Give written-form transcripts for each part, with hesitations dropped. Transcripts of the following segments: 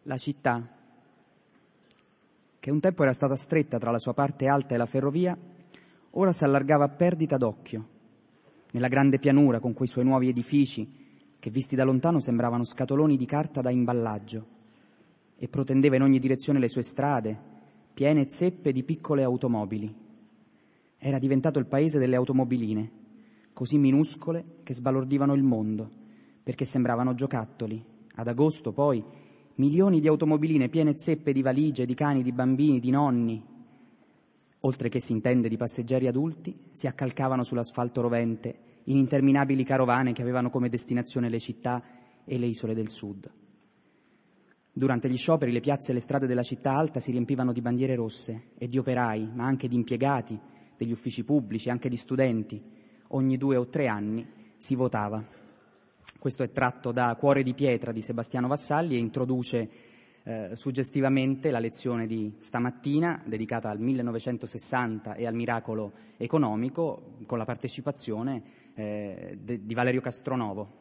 La città, che un tempo era stata stretta tra la sua parte alta e la ferrovia, ora si allargava a perdita d'occhio. Nella grande pianura, con quei suoi nuovi edifici, che visti da lontano sembravano scatoloni di carta da imballaggio, e protendeva in ogni direzione le sue strade, piene zeppe di piccole automobili. Era diventato il paese delle automobiline, così minuscole che sbalordivano il mondo, perché sembravano giocattoli. Ad agosto, poi, milioni di automobiline piene zeppe di valigie, di cani, di bambini, di nonni, oltre che si intende di passeggeri adulti, si accalcavano sull'asfalto rovente in interminabili carovane che avevano come destinazione le città e le isole del sud. Durante gli scioperi le piazze e le strade della città alta si riempivano di bandiere rosse e di operai, ma anche di impiegati, degli uffici pubblici, anche di studenti. Ogni 2 o 3 anni si votava. Questo è tratto da Cuore di pietra di Sebastiano Vassalli e introduce suggestivamente la lezione di stamattina dedicata al 1960 e al miracolo economico, con la partecipazione di Valerio Castronovo.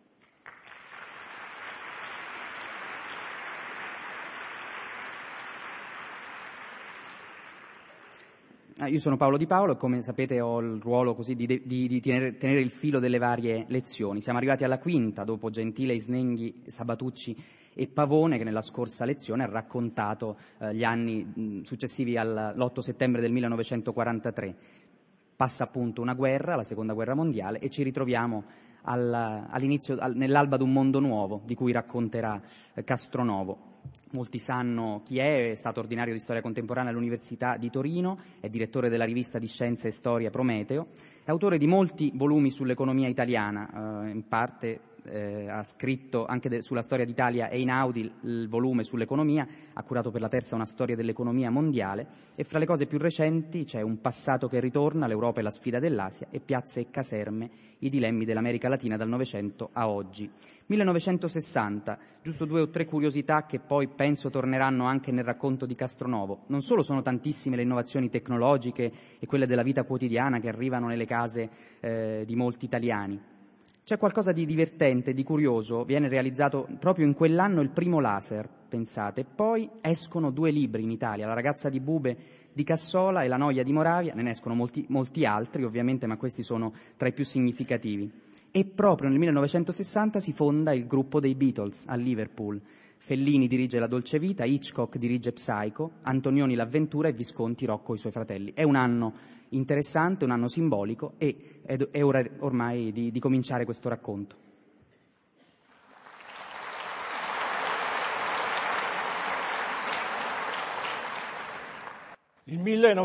Io sono Paolo Di Paolo e, come sapete, ho il ruolo così di tenere il filo delle varie lezioni. Siamo arrivati alla quinta, dopo Gentile, Isnenghi, Sabatucci e Pavone, che nella scorsa lezione ha raccontato gli anni successivi all'8 settembre del 1943. Passa appunto una guerra, la Seconda Guerra Mondiale, e ci ritroviamo all'inizio, nell'alba d'un mondo nuovo, di cui racconterà Castronovo. Molti sanno chi è stato ordinario di storia contemporanea all'Università di Torino, è direttore della rivista di Scienza e Storia Prometeo, è autore di molti volumi sull'economia italiana, in parte ha scritto anche sulla storia d'Italia e Einaudi, il volume sull'economia, ha curato per la Terza una storia dell'economia mondiale, e fra le cose più recenti c'è Un passato che ritorna, l'Europa e la sfida dell'Asia, e Piazze e caserme, i dilemmi dell'America Latina dal Novecento a oggi. 1960, giusto 2 o 3 curiosità che poi penso torneranno anche nel racconto di Castronovo. Non solo sono tantissime le innovazioni tecnologiche e quelle della vita quotidiana che arrivano nelle case di molti italiani. C'è qualcosa di divertente, di curioso. Viene realizzato proprio in quell'anno il primo laser, pensate. Poi escono 2 libri in Italia, La ragazza di Bube di Cassola e La noia di Moravia. Ne escono molti altri, ovviamente, ma questi sono tra i più significativi. E proprio nel 1960 si fonda il gruppo dei Beatles a Liverpool. Fellini dirige La dolce vita, Hitchcock dirige Psycho, Antonioni L'avventura e Visconti Rocco e i suoi fratelli. È un anno interessante, un anno simbolico, e è ora ormai di cominciare questo racconto. Il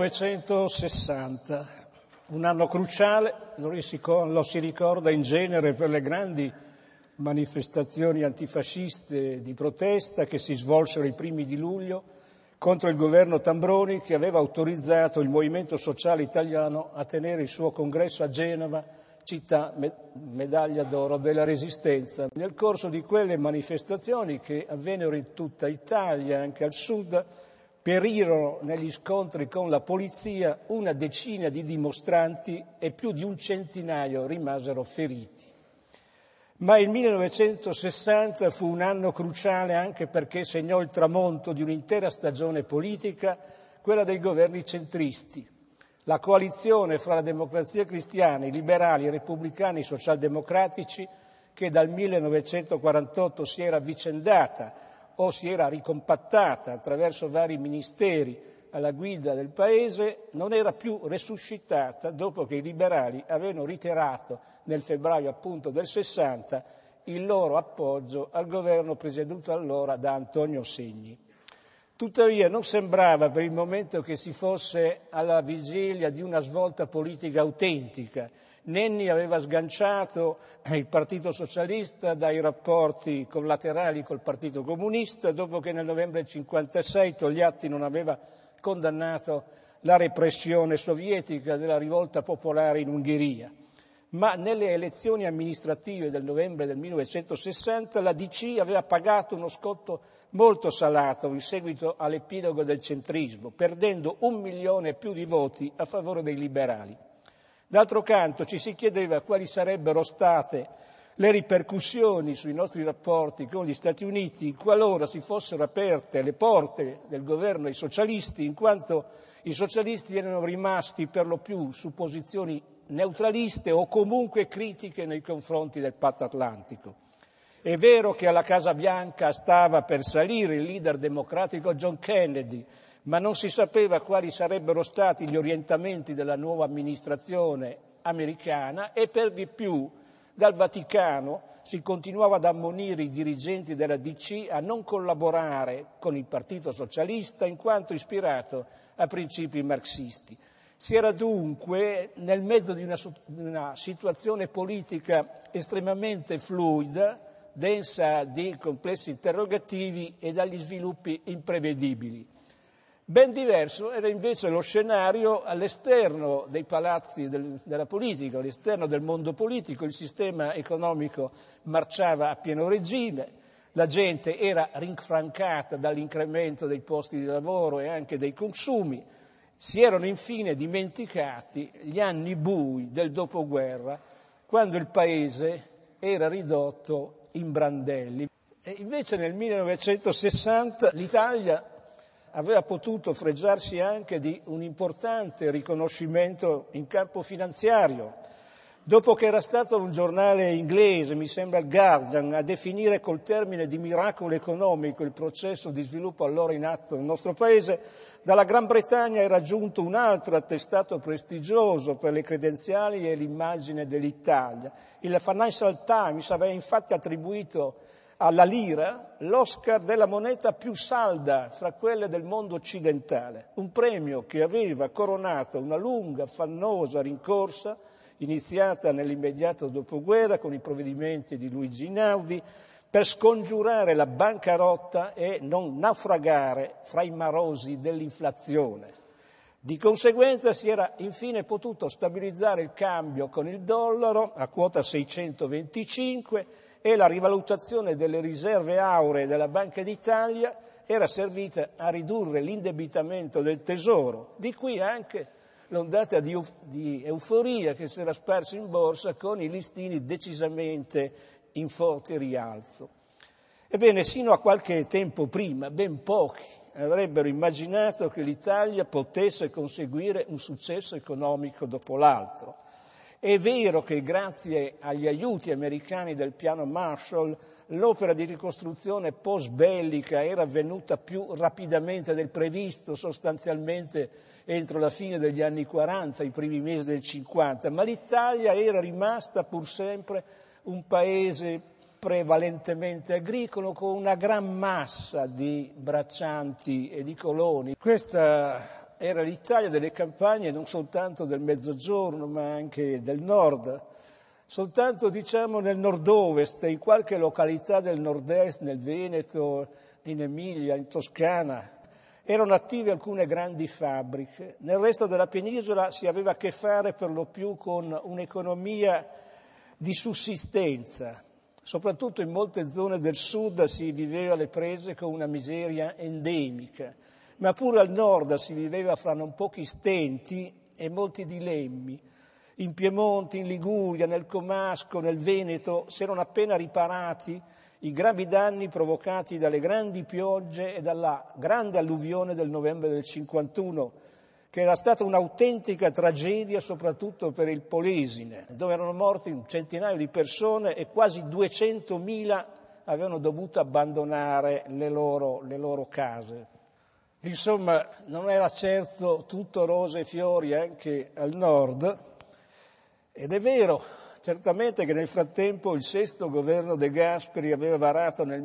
1960, un anno cruciale, lo si ricorda in genere per le grandi manifestazioni antifasciste di protesta che si svolsero i primi di luglio contro il governo Tambroni, che aveva autorizzato il Movimento Sociale Italiano a tenere il suo congresso a Genova, città medaglia d'oro della Resistenza. Nel corso di quelle manifestazioni, che avvennero in tutta Italia, anche al sud, perirono negli scontri con la polizia una decina di dimostranti e più di un centinaio rimasero feriti. Ma il 1960 fu un anno cruciale anche perché segnò il tramonto di un'intera stagione politica, quella dei governi centristi. La coalizione fra la Democrazia Cristiana, i liberali, i repubblicani e i socialdemocratici, che dal 1948 si era avvicendata o si era ricompattata attraverso vari ministeri alla guida del Paese, non era più resuscitata dopo che i liberali avevano ritirato nel febbraio appunto del 60 il loro appoggio al governo presieduto allora da Antonio Segni. Tuttavia non sembrava per il momento che si fosse alla vigilia di una svolta politica autentica. Nenni aveva sganciato il Partito Socialista dai rapporti collaterali col Partito Comunista, dopo che nel novembre 1956 Togliatti non aveva condannato la repressione sovietica della rivolta popolare in Ungheria. Ma nelle elezioni amministrative del novembre del 1960 la DC aveva pagato uno scotto molto salato in seguito all'epilogo del centrismo, perdendo 1 milione e più di voti a favore dei liberali. D'altro canto ci si chiedeva quali sarebbero state le ripercussioni sui nostri rapporti con gli Stati Uniti qualora si fossero aperte le porte del governo ai socialisti, in quanto i socialisti erano rimasti per lo più su posizioni neutraliste o comunque critiche nei confronti del patto atlantico. È vero che alla Casa Bianca stava per salire il leader democratico John Kennedy, ma non si sapeva quali sarebbero stati gli orientamenti della nuova amministrazione americana e per di più dal Vaticano si continuava ad ammonire i dirigenti della DC a non collaborare con il Partito Socialista in quanto ispirato a principi marxisti. Si era dunque nel mezzo di una situazione politica estremamente fluida, densa di complessi interrogativi e dagli sviluppi imprevedibili. Ben diverso era invece lo scenario all'esterno dei palazzi della politica, all'esterno del mondo politico. Il sistema economico marciava a pieno regime, la gente era rinfrancata dall'incremento dei posti di lavoro e anche dei consumi. Si erano infine dimenticati gli anni bui del dopoguerra, quando il paese era ridotto in brandelli. E invece nel 1960 l'Italia aveva potuto fregiarsi anche di un importante riconoscimento in campo finanziario. Dopo che era stato un giornale inglese, mi sembra il Guardian, a definire col termine di miracolo economico il processo di sviluppo allora in atto nel nostro Paese, dalla Gran Bretagna era giunto un altro attestato prestigioso per le credenziali e l'immagine dell'Italia. Il Financial Times aveva infatti attribuito alla lira l'Oscar della moneta più salda fra quelle del mondo occidentale, un premio che aveva coronato una lunga, affannosa rincorsa iniziata nell'immediato dopoguerra con i provvedimenti di Luigi Einaudi per scongiurare la bancarotta e non naufragare fra i marosi dell'inflazione. Di conseguenza si era infine potuto stabilizzare il cambio con il dollaro a quota 625 e la rivalutazione delle riserve auree della Banca d'Italia era servita a ridurre l'indebitamento del Tesoro. Di qui anche l'ondata di euforia che si era sparsa in borsa con i listini decisamente in forte rialzo. Ebbene, sino a qualche tempo prima, ben pochi avrebbero immaginato che l'Italia potesse conseguire un successo economico dopo l'altro. È vero che grazie agli aiuti americani del piano Marshall l'opera di ricostruzione post-bellica era avvenuta più rapidamente del previsto, sostanzialmente entro la fine degli anni 40, i primi mesi del 50, ma l'Italia era rimasta pur sempre un paese prevalentemente agricolo con una gran massa di braccianti e di coloni. Questa era l'Italia delle campagne non soltanto del Mezzogiorno ma anche del Nord. Soltanto nel nord-ovest, in qualche località del nord-est, nel Veneto, in Emilia, in Toscana, erano attive alcune grandi fabbriche. Nel resto della penisola si aveva a che fare per lo più con un'economia di sussistenza. Soprattutto in molte zone del sud si viveva alle prese con una miseria endemica, ma pure al nord si viveva fra non pochi stenti e molti dilemmi. In Piemonte, in Liguria, nel Comasco, nel Veneto si erano appena riparati i gravi danni provocati dalle grandi piogge e dalla grande alluvione del novembre del 51, che era stata un'autentica tragedia soprattutto per il Polesine, dove erano morti un centinaio di persone e quasi 200.000 avevano dovuto abbandonare le loro case. Insomma, non era certo tutto rose e fiori anche al nord, ed è vero certamente che nel frattempo il sesto governo De Gasperi aveva varato nel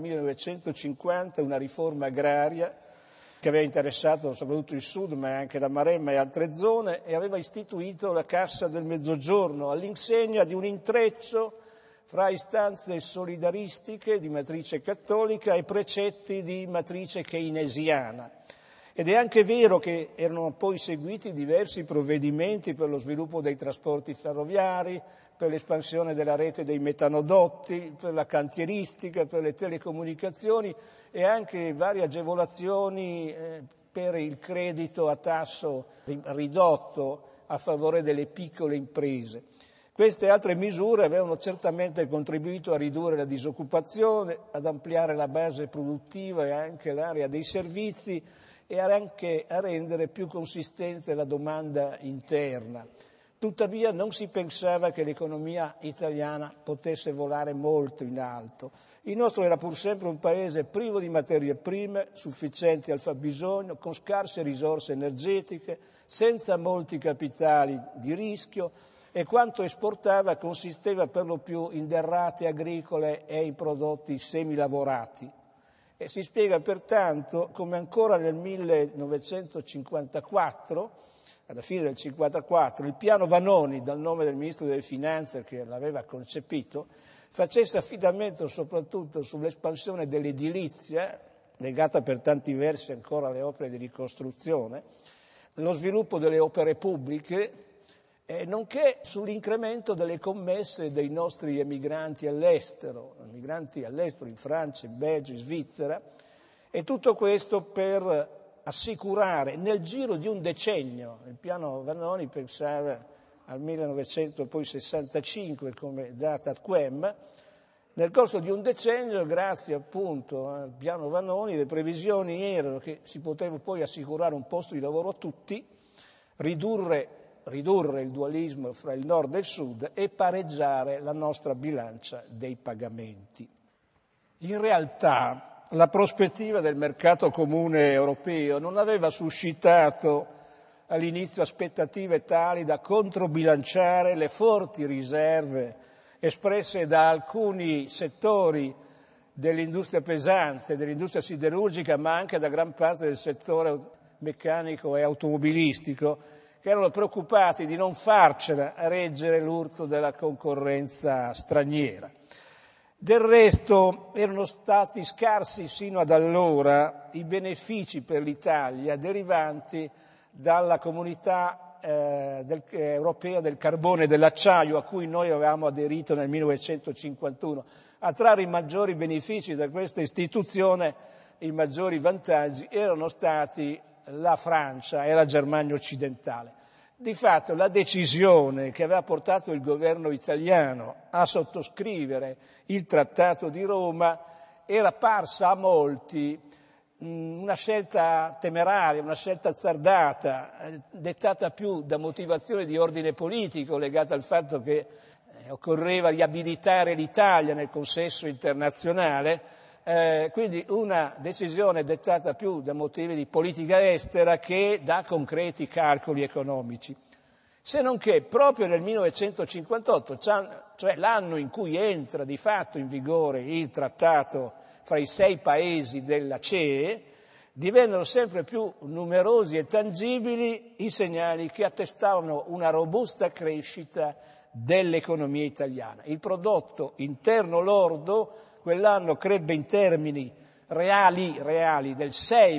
1950 una riforma agraria che aveva interessato soprattutto il sud ma anche la Maremma e altre zone e aveva istituito la Cassa del Mezzogiorno all'insegna di un intreccio fra istanze solidaristiche di matrice cattolica e precetti di matrice keynesiana. Ed è anche vero che erano poi seguiti diversi provvedimenti per lo sviluppo dei trasporti ferroviari, per l'espansione della rete dei metanodotti, per la cantieristica, per le telecomunicazioni e anche varie agevolazioni per il credito a tasso ridotto a favore delle piccole imprese. Queste altre misure avevano certamente contribuito a ridurre la disoccupazione, ad ampliare la base produttiva e anche l'area dei servizi e anche a rendere più consistente la domanda interna. Tuttavia non si pensava che l'economia italiana potesse volare molto in alto. Il nostro era pur sempre un paese privo di materie prime, sufficienti al fabbisogno, con scarse risorse energetiche, senza molti capitali di rischio, e quanto esportava consisteva per lo più in derrate agricole e in prodotti semilavorati. E si spiega pertanto come ancora nel 1954, alla fine del 1954, il piano Vanoni, dal nome del ministro delle Finanze che l'aveva concepito, facesse affidamento soprattutto sull'espansione dell'edilizia, legata per tanti versi ancora alle opere di ricostruzione, lo sviluppo delle opere pubbliche, nonché sull'incremento delle commesse dei nostri emigranti all'estero in Francia, in Belgio, in Svizzera, e tutto questo per assicurare nel giro di un decennio. Il piano Vanoni pensava al 1965 come data ad quem. Nel corso di un decennio, grazie appunto al piano Vanoni, le previsioni erano che si poteva poi assicurare un posto di lavoro a tutti, ridurre il dualismo fra il nord e il sud e pareggiare la nostra bilancia dei pagamenti. In realtà la prospettiva del mercato comune europeo non aveva suscitato all'inizio aspettative tali da controbilanciare le forti riserve espresse da alcuni settori dell'industria pesante, dell'industria siderurgica, ma anche da gran parte del settore meccanico e automobilistico, che erano preoccupati di non farcela a reggere l'urto della concorrenza straniera. Del resto erano stati scarsi sino ad allora i benefici per l'Italia derivanti dalla comunità europea del carbone e dell'acciaio, a cui noi avevamo aderito nel 1951. A trarre i maggiori benefici da questa istituzione, i maggiori vantaggi, erano stati la Francia e la Germania occidentale. Di fatto la decisione che aveva portato il governo italiano a sottoscrivere il Trattato di Roma era parsa a molti una scelta temeraria, una scelta azzardata, dettata più da motivazioni di ordine politico, legata al fatto che occorreva riabilitare l'Italia nel consesso internazionale, quindi una decisione dettata più da motivi di politica estera che da concreti calcoli economici. Se non che proprio nel 1958, cioè l'anno in cui entra di fatto in vigore il trattato fra i 6 paesi della CE, divennero sempre più numerosi e tangibili i segnali che attestavano una robusta crescita dell'economia italiana. Il prodotto interno lordo quell'anno crebbe in termini reali del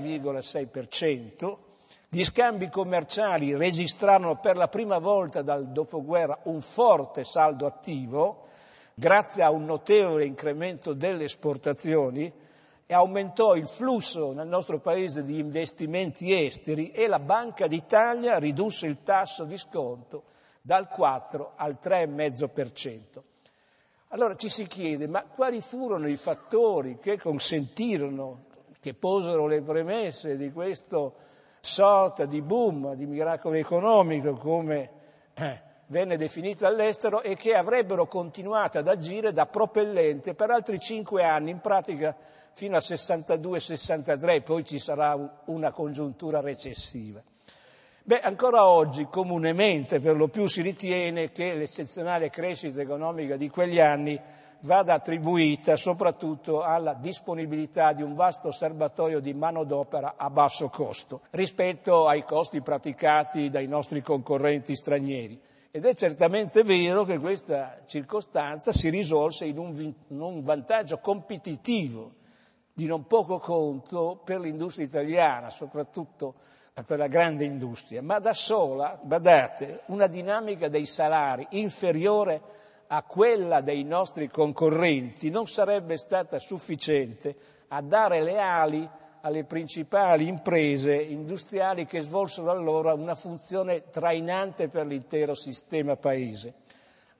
6,6%, gli scambi commerciali registrarono per la prima volta dal dopoguerra un forte saldo attivo, grazie a un notevole incremento delle esportazioni, e aumentò il flusso nel nostro paese di investimenti esteri e la Banca d'Italia ridusse il tasso di sconto dal 4 al 3,5%. Allora ci si chiede, ma quali furono i fattori che consentirono, che posero le premesse di questo sorta di boom, di miracolo economico, come venne definito all'estero, e che avrebbero continuato ad agire da propellente per altri 5 anni, in pratica fino al 62-63, poi ci sarà una congiuntura recessiva. Ancora oggi comunemente per lo più si ritiene che l'eccezionale crescita economica di quegli anni vada attribuita soprattutto alla disponibilità di un vasto serbatoio di manodopera a basso costo rispetto ai costi praticati dai nostri concorrenti stranieri. Ed è certamente vero che questa circostanza si risolse in un vantaggio competitivo di non poco conto per l'industria italiana, soprattutto per la grande industria, ma da sola, badate, una dinamica dei salari inferiore a quella dei nostri concorrenti non sarebbe stata sufficiente a dare le ali alle principali imprese industriali che svolsero allora una funzione trainante per l'intero sistema paese.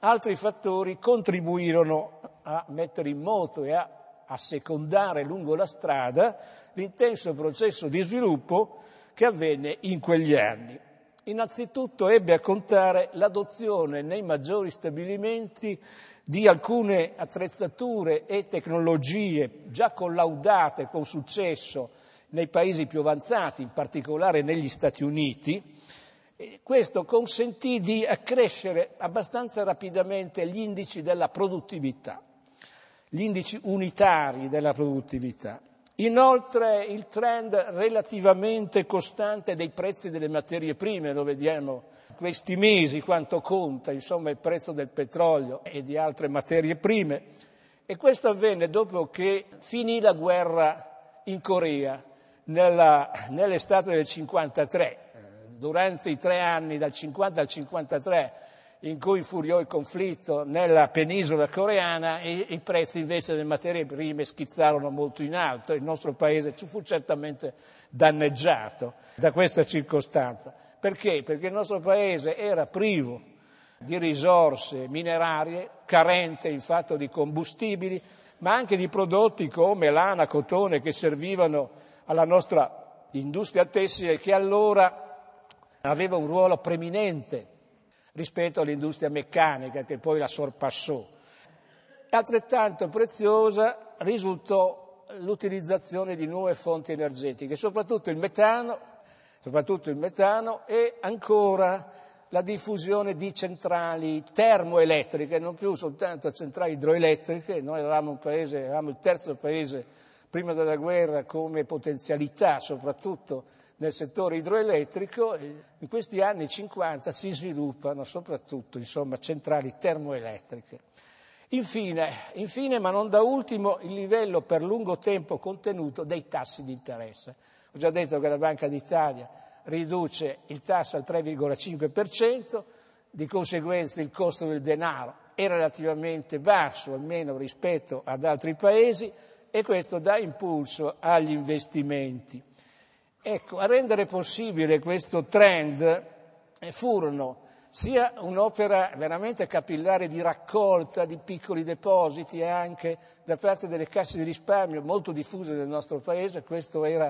altri fattori contribuirono a mettere in moto e a assecondare lungo la strada l'intenso processo di sviluppo che avvenne in quegli anni. Innanzitutto ebbe a contare l'adozione nei maggiori stabilimenti di alcune attrezzature e tecnologie già collaudate con successo nei paesi più avanzati, in particolare negli Stati Uniti. E questo consentì di accrescere abbastanza rapidamente gli indici della produttività, gli indici unitari della produttività. Inoltre il trend relativamente costante dei prezzi delle materie prime, lo vediamo questi mesi quanto conta, insomma, il prezzo del petrolio e di altre materie prime, e questo avvenne dopo che finì la guerra in Corea nell'estate del 53, durante i 3 anni dal 50 al 53 in cui infuriò il conflitto nella penisola coreana, e i prezzi invece delle materie prime schizzarono molto in alto. Il nostro paese fu certamente danneggiato da questa circostanza. Perché? Perché il nostro paese era privo di risorse minerarie, carente in fatto di combustibili, ma anche di prodotti come lana, cotone, che servivano alla nostra industria tessile, che allora aveva un ruolo preminente rispetto all'industria meccanica, che poi la sorpassò. Altrettanto preziosa risultò l'utilizzazione di nuove fonti energetiche, soprattutto il metano e ancora la diffusione di centrali termoelettriche, non più soltanto centrali idroelettriche. Noi eravamo il terzo paese prima della guerra come potenzialità, soprattutto nel settore idroelettrico. In questi anni 50 si sviluppano soprattutto, centrali termoelettriche. Infine, ma non da ultimo, il livello per lungo tempo contenuto dei tassi di interesse. Ho già detto che la Banca d'Italia riduce il tasso al 3,5%, di conseguenza il costo del denaro è relativamente basso, almeno rispetto ad altri paesi, e questo dà impulso agli investimenti. Ecco, a rendere possibile questo trend furono sia un'opera veramente capillare di raccolta di piccoli depositi anche da parte delle casse di risparmio molto diffuse nel nostro paese. Questo era,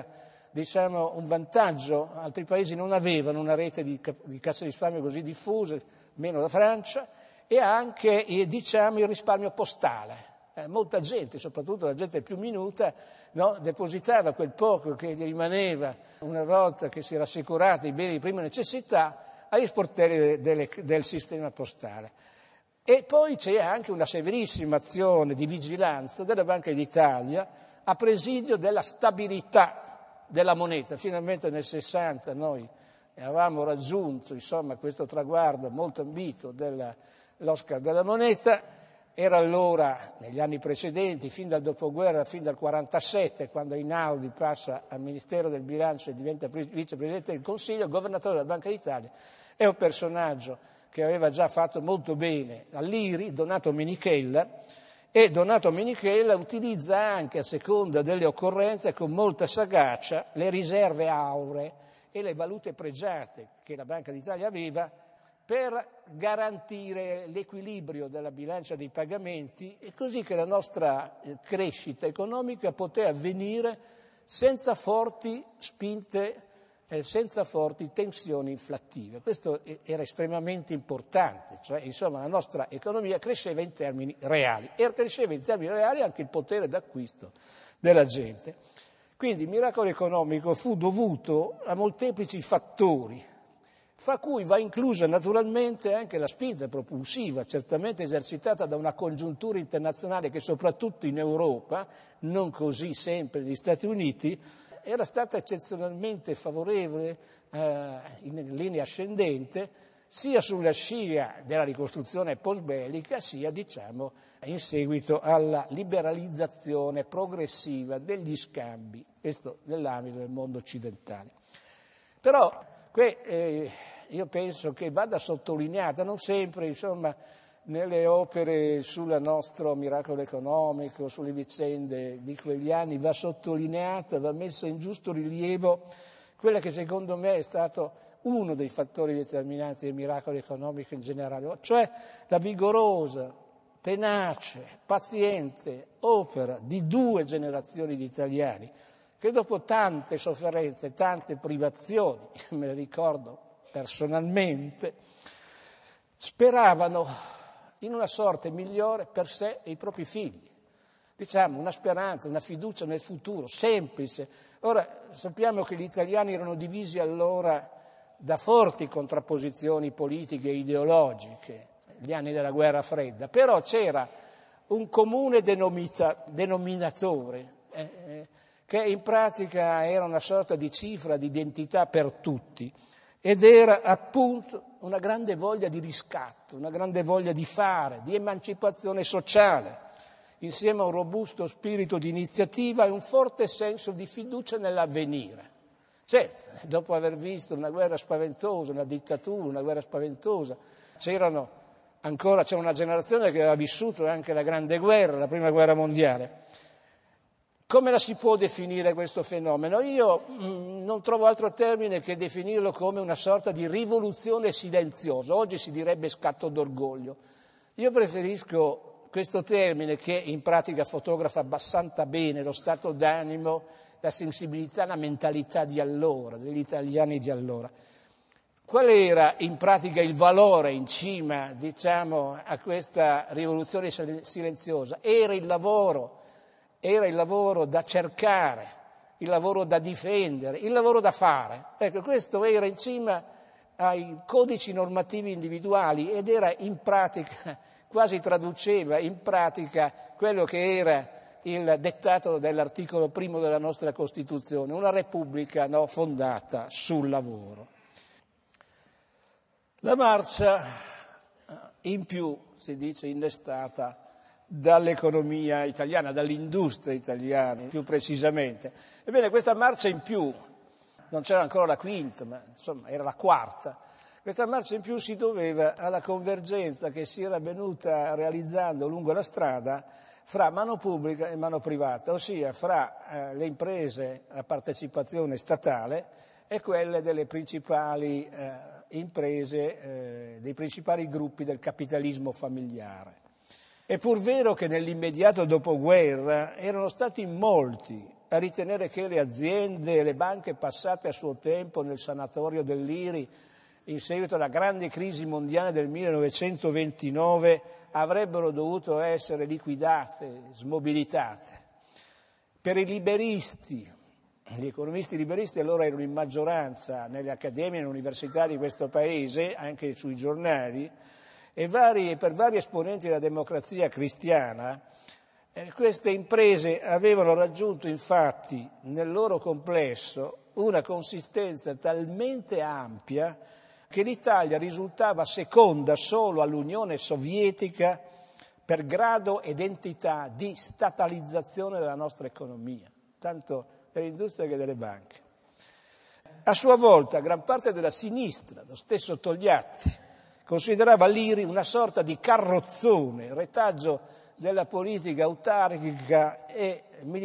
un vantaggio. Altri paesi non avevano una rete di casse di risparmio così diffuse, meno la Francia, e anche, il risparmio postale. Molta gente, soprattutto la gente più minuta, depositava quel poco che gli rimaneva una volta che si era assicurati i beni di prima necessità agli sportelli del sistema postale. E poi c'è anche una severissima azione di vigilanza della Banca d'Italia a presidio della stabilità della moneta. Finalmente nel 60 noi avevamo raggiunto questo traguardo molto ambito dell'Oscar della moneta. Era allora, negli anni precedenti, fin dal dopoguerra, fin dal 47, quando Einaudi passa al Ministero del Bilancio e diventa vicepresidente del Consiglio, governatore della Banca d'Italia, è un personaggio che aveva già fatto molto bene all'IRI, Donato Menichella, e Donato Menichella utilizza anche, a seconda delle occorrenze, con molta sagacia, le riserve auree e le valute pregiate che la Banca d'Italia aveva per garantire l'equilibrio della bilancia dei pagamenti, e così che la nostra crescita economica poté avvenire senza forti spinte, senza forti tensioni inflattive. Questo era estremamente importante, la nostra economia cresceva in termini reali, e cresceva in termini reali anche il potere d'acquisto della gente. Quindi il miracolo economico fu dovuto a molteplici fattori, fra cui va inclusa naturalmente anche la spinta propulsiva, certamente esercitata da una congiuntura internazionale che soprattutto in Europa, non così sempre negli Stati Uniti, era stata eccezionalmente favorevole in linea ascendente, sia sulla scia della ricostruzione post-bellica, sia in seguito alla liberalizzazione progressiva degli scambi, questo nell'ambito del mondo occidentale. Però io penso che vada sottolineata, non sempre, nelle opere sul nostro miracolo economico, sulle vicende di quegli anni, va sottolineata, va messa in giusto rilievo quella che secondo me è stato uno dei fattori determinanti del miracolo economico in generale, cioè la vigorosa, tenace, paziente opera di 2 generazioni di italiani che dopo tante sofferenze, tante privazioni, me le ricordo personalmente, speravano in una sorte migliore per sé e i propri figli. Diciamo, una speranza, una fiducia nel futuro, semplice. Ora, sappiamo che gli italiani erano divisi allora da forti contrapposizioni politiche e ideologiche, gli anni della guerra fredda, però c'era un comune denominatore che in pratica era una sorta di cifra di identità per tutti, ed era appunto una grande voglia di riscatto, una grande voglia di fare, di emancipazione sociale, insieme a un robusto spirito di iniziativa e un forte senso di fiducia nell'avvenire. Certo, dopo aver visto una guerra spaventosa, una dittatura, una guerra spaventosa, c'era una generazione che aveva vissuto anche la Grande Guerra, la Prima Guerra Mondiale. Come la si può definire questo fenomeno? Io non trovo altro termine che definirlo come una sorta di rivoluzione silenziosa. Oggi si direbbe scatto d'orgoglio. Io preferisco questo termine che in pratica fotografa abbastanza bene lo stato d'animo, la sensibilità, la mentalità di allora, degli italiani di allora. Qual era in pratica il valore in cima, diciamo, a questa rivoluzione silenziosa? Era il lavoro da cercare, il lavoro da difendere, il lavoro da fare. Ecco, questo era in cima ai codici normativi individuali ed era in pratica, quasi traduceva in pratica quello che era il dettato dell'articolo 1 della nostra Costituzione, una repubblica fondata sul lavoro. La marcia in più, si dice, innestata dall'economia italiana, dall'industria italiana più precisamente. Ebbene, questa marcia in più, non c'era ancora la quinta, ma insomma era la quarta, questa marcia in più si doveva alla convergenza che si era venuta realizzando lungo la strada fra mano pubblica e mano privata, ossia fra le imprese a partecipazione statale e quelle delle principali imprese, dei principali gruppi del capitalismo familiare. È pur vero che nell'immediato dopoguerra erano stati molti a ritenere che le aziende e le banche passate a suo tempo nel sanatorio dell'IRI in seguito alla grande crisi mondiale del 1929 avrebbero dovuto essere liquidate, smobilitate. Per i liberisti, gli economisti liberisti allora erano in maggioranza nelle accademie e nelle università di questo paese, anche sui giornali, e per vari esponenti della democrazia cristiana, queste imprese avevano raggiunto infatti nel loro complesso una consistenza talmente ampia che l'Italia risultava seconda solo all'Unione Sovietica per grado ed entità di statalizzazione della nostra economia, tanto dell'industria che delle banche. A sua volta gran parte della sinistra, lo stesso Togliatti, considerava l'IRI una sorta di carrozzone, retaggio della politica autarchica e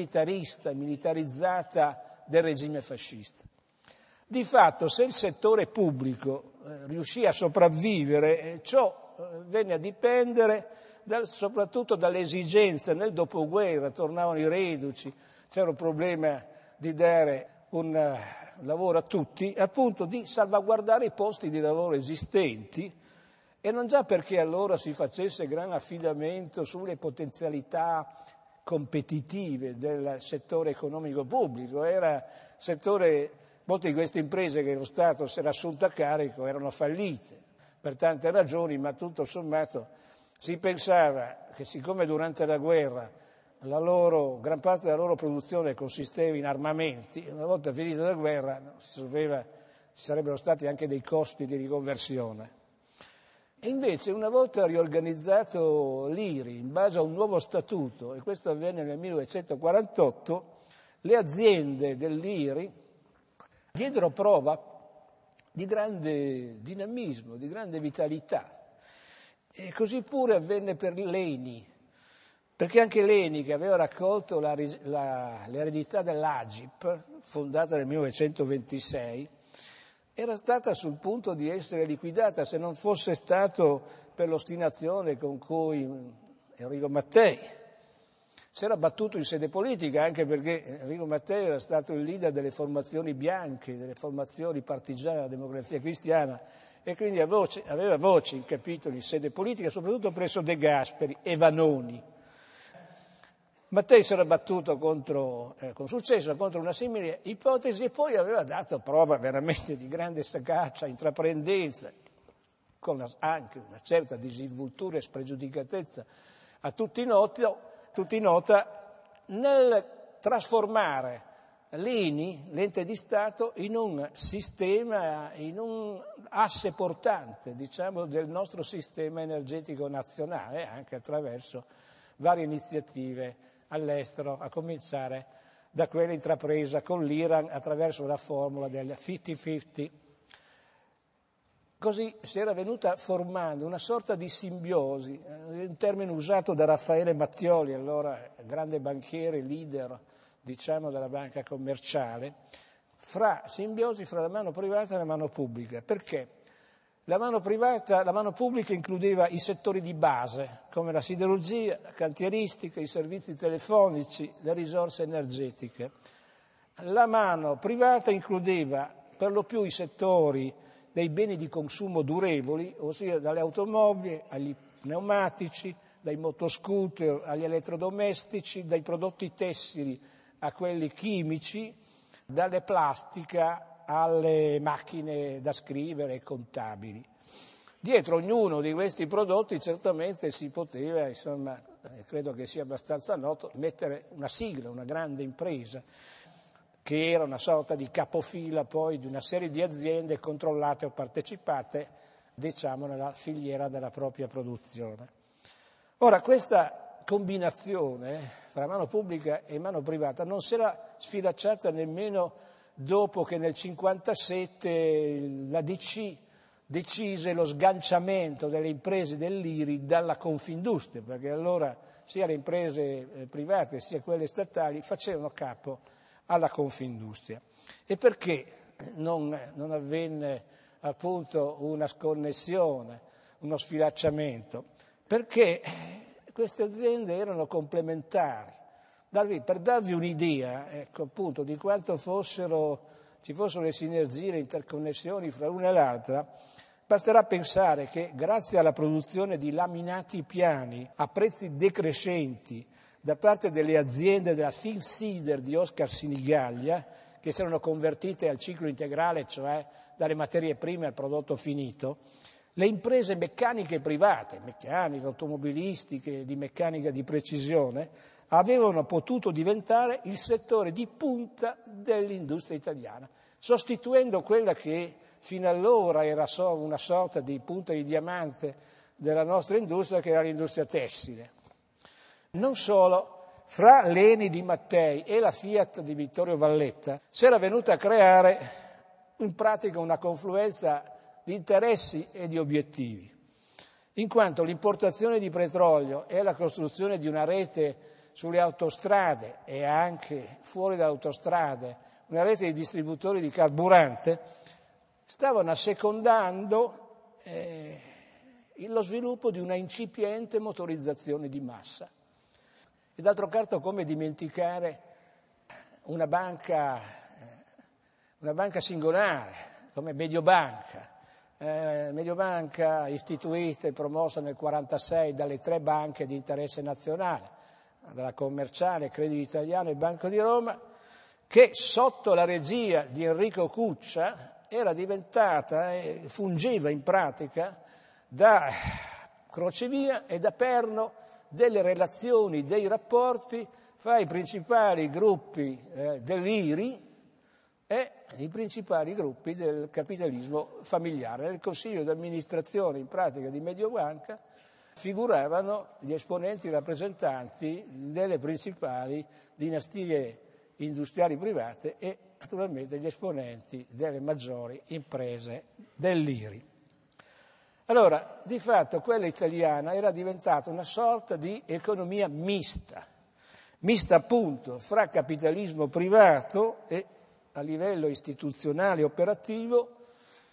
militarizzata del regime fascista. Di fatto, se il settore pubblico riuscì a sopravvivere, ciò venne a dipendere soprattutto dalle esigenze. Nel dopoguerra tornavano i reduci, c'era un problema di dare un lavoro a tutti, appunto di salvaguardare i posti di lavoro esistenti, e non già perché allora si facesse gran affidamento sulle potenzialità competitive del settore economico pubblico, era settore, molte di queste imprese che lo Stato si era assunto a carico erano fallite per tante ragioni, ma tutto sommato si pensava che siccome durante la guerra gran parte della loro produzione consisteva in armamenti, una volta finita la guerra ci sarebbero stati anche dei costi di riconversione. E invece una volta riorganizzato l'IRI in base a un nuovo statuto, e questo avvenne nel 1948, le aziende dell'IRI diedero prova di grande dinamismo, di grande vitalità. E così pure avvenne per l'ENI, perché anche l'ENI, che aveva raccolto l'eredità dell'AGIP, fondata nel 1926, era stata sul punto di essere liquidata se non fosse stato per l'ostinazione con cui Enrico Mattei si era battuto in sede politica, anche perché Enrico Mattei era stato il leader delle formazioni bianche, delle formazioni partigiane della Democrazia Cristiana, e quindi aveva voce in capitoli in sede politica, soprattutto presso De Gasperi e Vanoni. Mattei si era battuto con successo contro una simile ipotesi e poi aveva dato prova veramente di grande sagacia, intraprendenza, con anche una certa disinvoltura e spregiudicatezza a tutti nota, nel trasformare l'ENI, l'ente di Stato, in un sistema, in un asse portante, diciamo, del nostro sistema energetico nazionale, anche attraverso varie iniziative all'estero, a cominciare da quella intrapresa con l'Iran attraverso la formula del 50-50. Così si era venuta formando una sorta di simbiosi, un termine usato da Raffaele Mattioli, allora grande banchiere, leader, diciamo, della banca commerciale, simbiosi fra la mano privata e la mano pubblica. Perché? La mano pubblica includeva i settori di base, come la siderurgia, la cantieristica, i servizi telefonici, le risorse energetiche. La mano privata includeva per lo più i settori dei beni di consumo durevoli, ossia dalle automobili agli pneumatici, dai motoscooter agli elettrodomestici, dai prodotti tessili a quelli chimici, dalle plastica alle macchine da scrivere e contabili. Dietro ognuno di questi prodotti certamente si poteva, insomma, credo che sia abbastanza noto, mettere una sigla, una grande impresa, che era una sorta di capofila poi di una serie di aziende controllate o partecipate, diciamo, nella filiera della propria produzione. Ora, questa combinazione fra mano pubblica e mano privata non si era sfilacciata nemmeno dopo che nel 1957 la DC decise lo sganciamento delle imprese dell'IRI dalla Confindustria, perché allora sia le imprese private sia quelle statali facevano capo alla Confindustria. E perché non avvenne appunto una sconnessione, uno sfilacciamento? Perché queste aziende erano complementari. Per darvi un'idea, ecco, appunto, di quanto ci fossero le sinergie, le interconnessioni fra l'una e l'altra, basterà pensare che grazie alla produzione di laminati piani a prezzi decrescenti da parte delle aziende della Finsider di Oscar Sinigaglia, che si erano convertite al ciclo integrale, cioè dalle materie prime al prodotto finito, le imprese meccaniche private, meccaniche, automobilistiche, di meccanica di precisione, avevano potuto diventare il settore di punta dell'industria italiana, sostituendo quella che fino allora era una sorta di punta di diamante della nostra industria, che era l'industria tessile. Non solo, fra l'ENI di Mattei e la Fiat di Vittorio Valletta si era venuta a creare in pratica una confluenza di interessi e di obiettivi, in quanto l'importazione di petrolio e la costruzione di una rete sulle autostrade e anche fuori dalle autostrade, una rete di distributori di carburante, stavano assecondando lo sviluppo di una incipiente motorizzazione di massa. E d'altro canto, come dimenticare una banca singolare come Mediobanca, istituita e promossa nel 1946 dalle 3 banche di interesse nazionale, dalla Commerciale, Credito Italiano e Banco di Roma, che sotto la regia di Enrico Cuccia era diventata e fungeva in pratica da crocevia e da perno delle relazioni, dei rapporti fra i principali gruppi dell'IRI e i principali gruppi del capitalismo familiare. Nel consiglio di amministrazione in pratica di Mediobanca figuravano gli esponenti rappresentanti delle principali dinastie industriali private e naturalmente gli esponenti delle maggiori imprese dell'IRI. Allora, di fatto quella italiana era diventata una sorta di economia mista appunto fra capitalismo privato e a livello istituzionale e operativo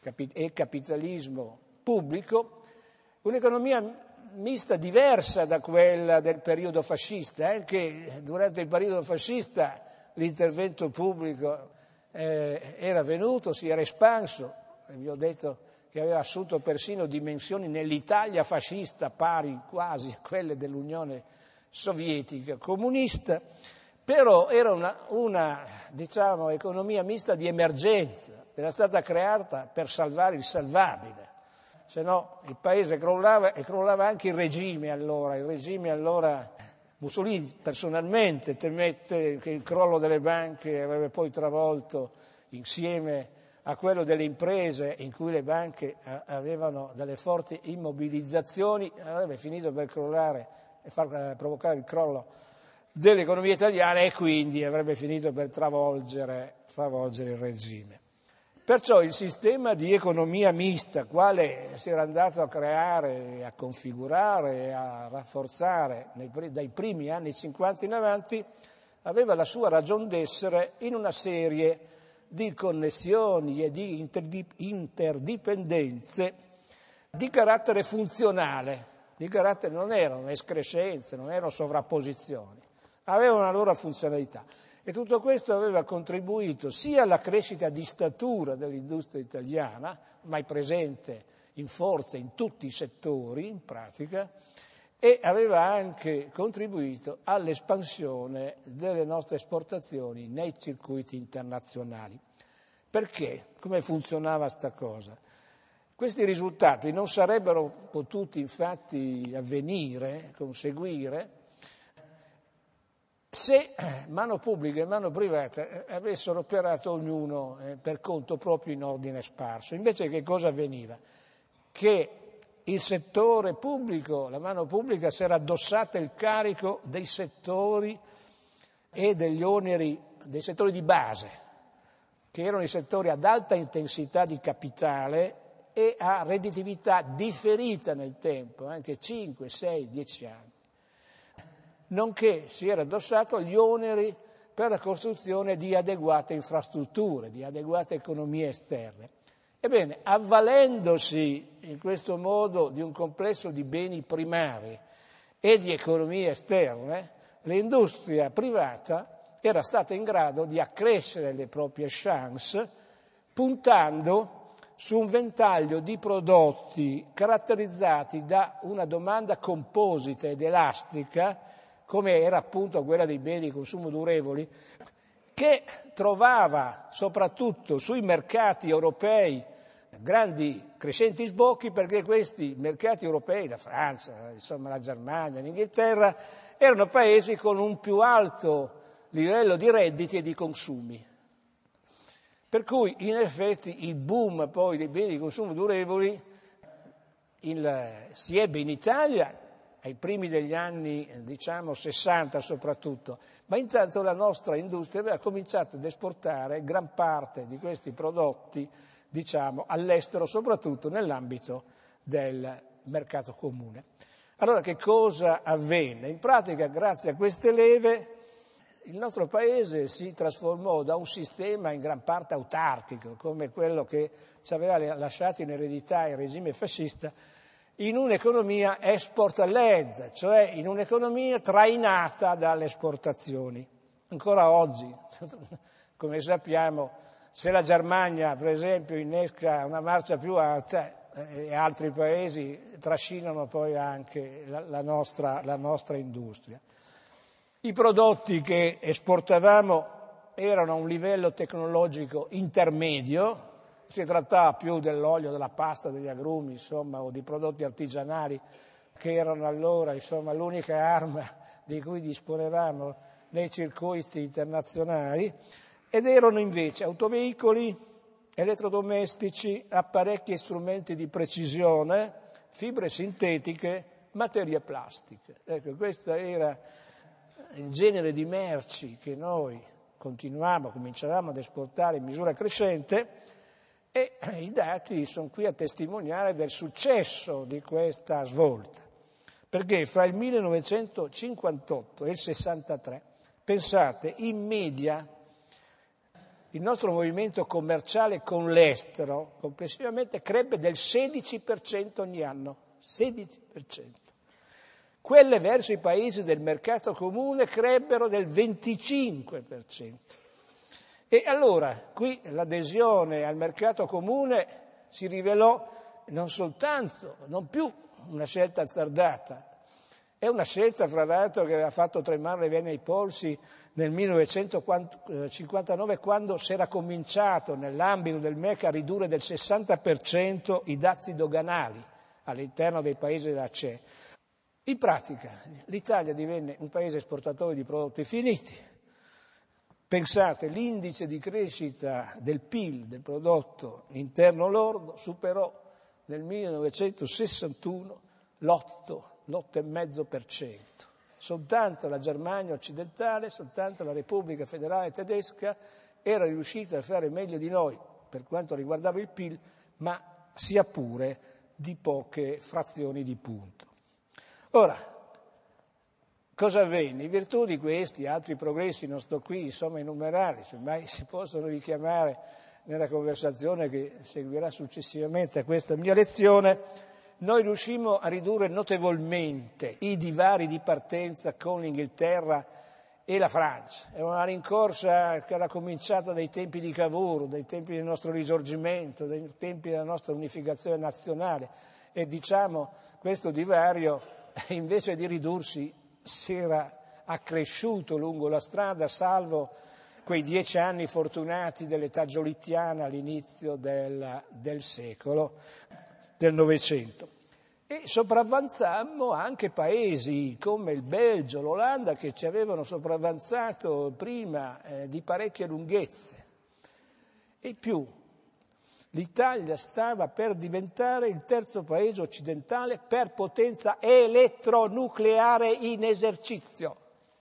e capitalismo pubblico, un'economia mista diversa da quella del periodo fascista. Anche durante il periodo fascista l'intervento pubblico era venuto, si era espanso, vi ho detto che aveva assunto persino dimensioni nell'Italia fascista pari quasi a quelle dell'Unione Sovietica comunista, però era una diciamo, economia mista di emergenza, era stata creata per salvare il salvabile, se no il paese crollava e crollava anche il regime allora. Mussolini personalmente temette che il crollo delle banche avrebbe poi travolto insieme a quello delle imprese, in cui le banche avevano delle forti immobilizzazioni, avrebbe finito per crollare e far provocare il crollo dell'economia italiana e quindi avrebbe finito per travolgere il regime. Perciò il sistema di economia mista, quale si era andato a creare, a configurare, a rafforzare dai primi anni 50 in avanti, aveva la sua ragion d'essere in una serie di connessioni e di interdipendenze di carattere funzionale, non erano escrescenze, non erano sovrapposizioni, avevano una loro funzionalità. E tutto questo aveva contribuito sia alla crescita di statura dell'industria italiana, mai presente in forza in tutti i settori in pratica, e aveva anche contribuito all'espansione delle nostre esportazioni nei circuiti internazionali. Perché? Come funzionava sta cosa? Questi risultati non sarebbero potuti infatti avvenire, conseguire, se mano pubblica e mano privata avessero operato ognuno per conto proprio in ordine sparso. Invece che cosa avveniva? Che il settore pubblico, la mano pubblica, si era addossata il carico dei settori e degli oneri dei settori di base, che erano i settori ad alta intensità di capitale e a redditività differita nel tempo, anche 5, 6, 10 anni. Nonché si era addossato gli oneri per la costruzione di adeguate infrastrutture, di adeguate economie esterne. Ebbene, avvalendosi in questo modo di un complesso di beni primari e di economie esterne, l'industria privata era stata in grado di accrescere le proprie chance puntando su un ventaglio di prodotti caratterizzati da una domanda composita ed elastica, come era appunto quella dei beni di consumo durevoli, che trovava soprattutto sui mercati europei grandi crescenti sbocchi, perché questi mercati europei, la Francia, insomma la Germania, l'Inghilterra, erano paesi con un più alto livello di redditi e di consumi. Per cui in effetti il boom poi dei beni di consumo durevoli si ebbe in Italia ai primi degli anni, 60 soprattutto, ma intanto la nostra industria aveva cominciato ad esportare gran parte di questi prodotti, all'estero, soprattutto nell'ambito del mercato comune. Allora che cosa avvenne? In pratica, grazie a queste leve, il nostro paese si trasformò da un sistema in gran parte autarchico, come quello che ci aveva lasciato in eredità il regime fascista, in un'economia export-led, cioè in un'economia trainata dalle esportazioni. Ancora oggi, come sappiamo, se la Germania, per esempio, innesca una marcia più alta, e altri paesi trascinano poi anche la nostra industria. I prodotti che esportavamo erano a un livello tecnologico intermedio, si trattava più dell'olio, della pasta, degli agrumi, o di prodotti artigianali che erano allora, l'unica arma di cui disponevamo nei circuiti internazionali, ed erano invece autoveicoli, elettrodomestici, apparecchi e strumenti di precisione, fibre sintetiche, materie plastiche. Ecco, questo era il genere di merci che noi cominciavamo ad esportare in misura crescente, e i dati sono qui a testimoniare del successo di questa svolta, perché fra il 1958 e il 63, pensate, in media il nostro movimento commerciale con l'estero complessivamente crebbe del 16% ogni anno, 16%. Quelle verso i paesi del mercato comune crebbero del 25%. E allora qui l'adesione al mercato comune si rivelò non più una scelta azzardata, è una scelta, fra l'altro, che aveva fatto tremare le vene ai polsi nel 1959, quando si era cominciato nell'ambito del MEC a ridurre del 60% i dazi doganali all'interno dei paesi della CE. In pratica l'Italia divenne un paese esportatore di prodotti finiti. Pensate, l'indice di crescita del PIL, del prodotto interno lordo, superò nel 1961 l'8,5%. Soltanto la Germania occidentale, soltanto la Repubblica Federale Tedesca era riuscita a fare meglio di noi per quanto riguardava il PIL, ma sia pure di poche frazioni di punto. Ora, cosa avvenne? In virtù di questi altri progressi, non sto qui insomma a enumerarli, semmai si possono richiamare nella conversazione che seguirà successivamente a questa mia lezione, noi riuscimmo a ridurre notevolmente i divari di partenza con l'Inghilterra e la Francia. È una rincorsa che era cominciata dai tempi di Cavour, dai tempi del nostro risorgimento, dai tempi della nostra unificazione nazionale, e diciamo questo divario invece di ridursi si era accresciuto lungo la strada, salvo quei 10 anni fortunati dell'età giolittiana all'inizio del secolo, del Novecento. E sopravvanzammo anche paesi come il Belgio, l'Olanda, che ci avevano sopravvanzato prima di parecchie lunghezze. E più, l'Italia stava per diventare il terzo paese occidentale per potenza elettronucleare in esercizio.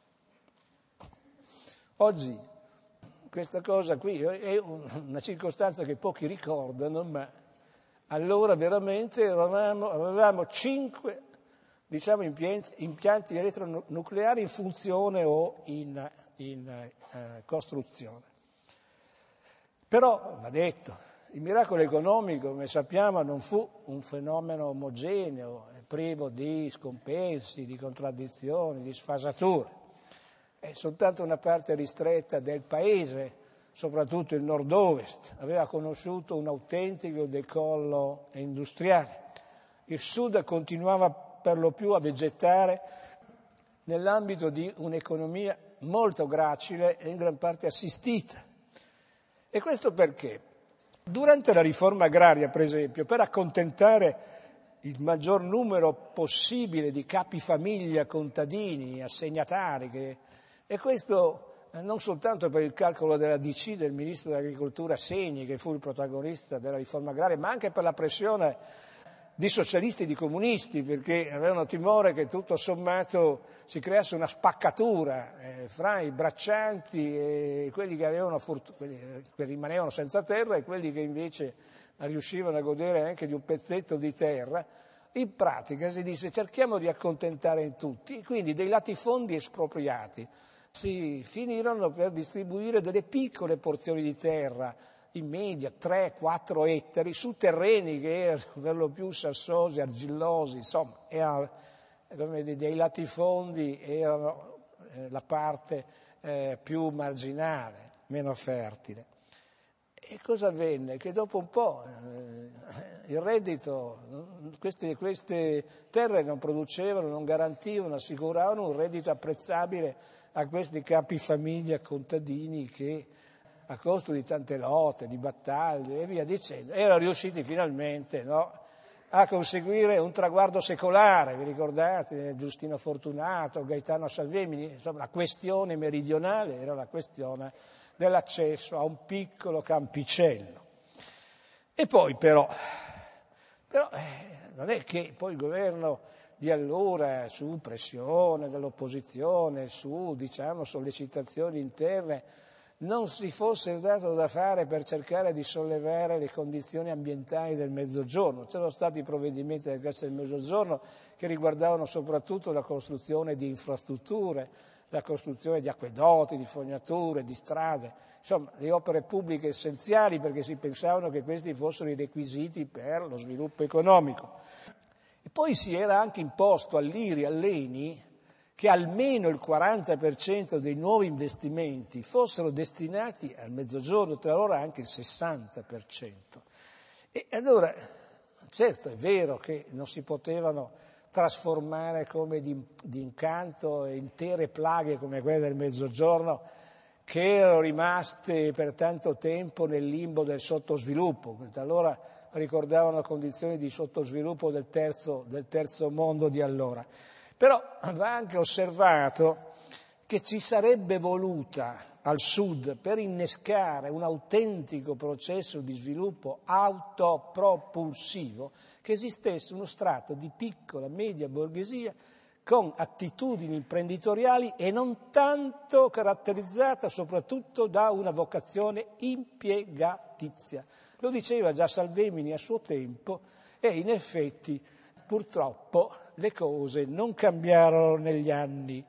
Oggi questa cosa qui è una circostanza che pochi ricordano, ma allora veramente avevamo 5 impianti elettronucleari in funzione o in costruzione. Però, va detto, il miracolo economico, come sappiamo, non fu un fenomeno omogeneo, privo di scompensi, di contraddizioni, di sfasature. È soltanto una parte ristretta del paese, soprattutto il nord-ovest, aveva conosciuto un autentico decollo industriale. Il sud continuava per lo più a vegetare nell'ambito di un'economia molto gracile e in gran parte assistita. E questo perché? Durante la riforma agraria, per esempio, per accontentare il maggior numero possibile di capifamiglia contadini, assegnatari, e questo non soltanto per il calcolo della DC del ministro dell'Agricoltura Segni, che fu il protagonista della riforma agraria, ma anche per la pressione di socialisti e di comunisti, perché avevano timore che tutto sommato si creasse una spaccatura fra i braccianti e quelli che rimanevano senza terra e quelli che invece riuscivano a godere anche di un pezzetto di terra. In pratica si disse: cerchiamo di accontentare tutti, quindi dei latifondi espropriati si finirono per distribuire delle piccole porzioni di terra, in media 3-4 ettari, su terreni che erano per lo più sassosi, argillosi, insomma, erano, come dei latifondi erano la parte più marginale, meno fertile. E cosa avvenne? Che dopo un po' il reddito, queste terre non producevano, non garantivano, assicuravano un reddito apprezzabile a questi capifamiglia contadini che, a costo di tante lotte, di battaglie e via dicendo, erano riusciti finalmente a conseguire un traguardo secolare. Vi ricordate Giustino Fortunato, Gaetano Salvemini? Insomma, la questione meridionale era la questione dell'accesso a un piccolo campicello. E poi però non è che poi il governo di allora, su pressione dell'opposizione, su sollecitazioni interne, non si fosse dato da fare per cercare di sollevare le condizioni ambientali del Mezzogiorno. C'erano stati provvedimenti del Cassa del Mezzogiorno che riguardavano soprattutto la costruzione di infrastrutture la costruzione di acquedotti, di fognature, di strade, insomma, le opere pubbliche essenziali, perché si pensavano che questi fossero i requisiti per lo sviluppo economico. E poi si era anche imposto all'IRI, all'ENI, che almeno il 40% dei nuovi investimenti fossero destinati al Mezzogiorno, talora anche il 60%. E allora, certo, è vero che non si potevano trasformare come di incanto intere plaghe come quelle del Mezzogiorno, che erano rimaste per tanto tempo nel limbo del sottosviluppo. Allora ricordavano condizioni di sottosviluppo del terzo mondo di allora. Però va anche osservato che ci sarebbe voluta al Sud per innescare un autentico processo di sviluppo autopropulsivo che esistesse uno strato di piccola, media borghesia con attitudini imprenditoriali e non tanto caratterizzata soprattutto da una vocazione impiegatizia. Lo diceva già Salvemini a suo tempo e in effetti purtroppo le cose non cambiarono negli anni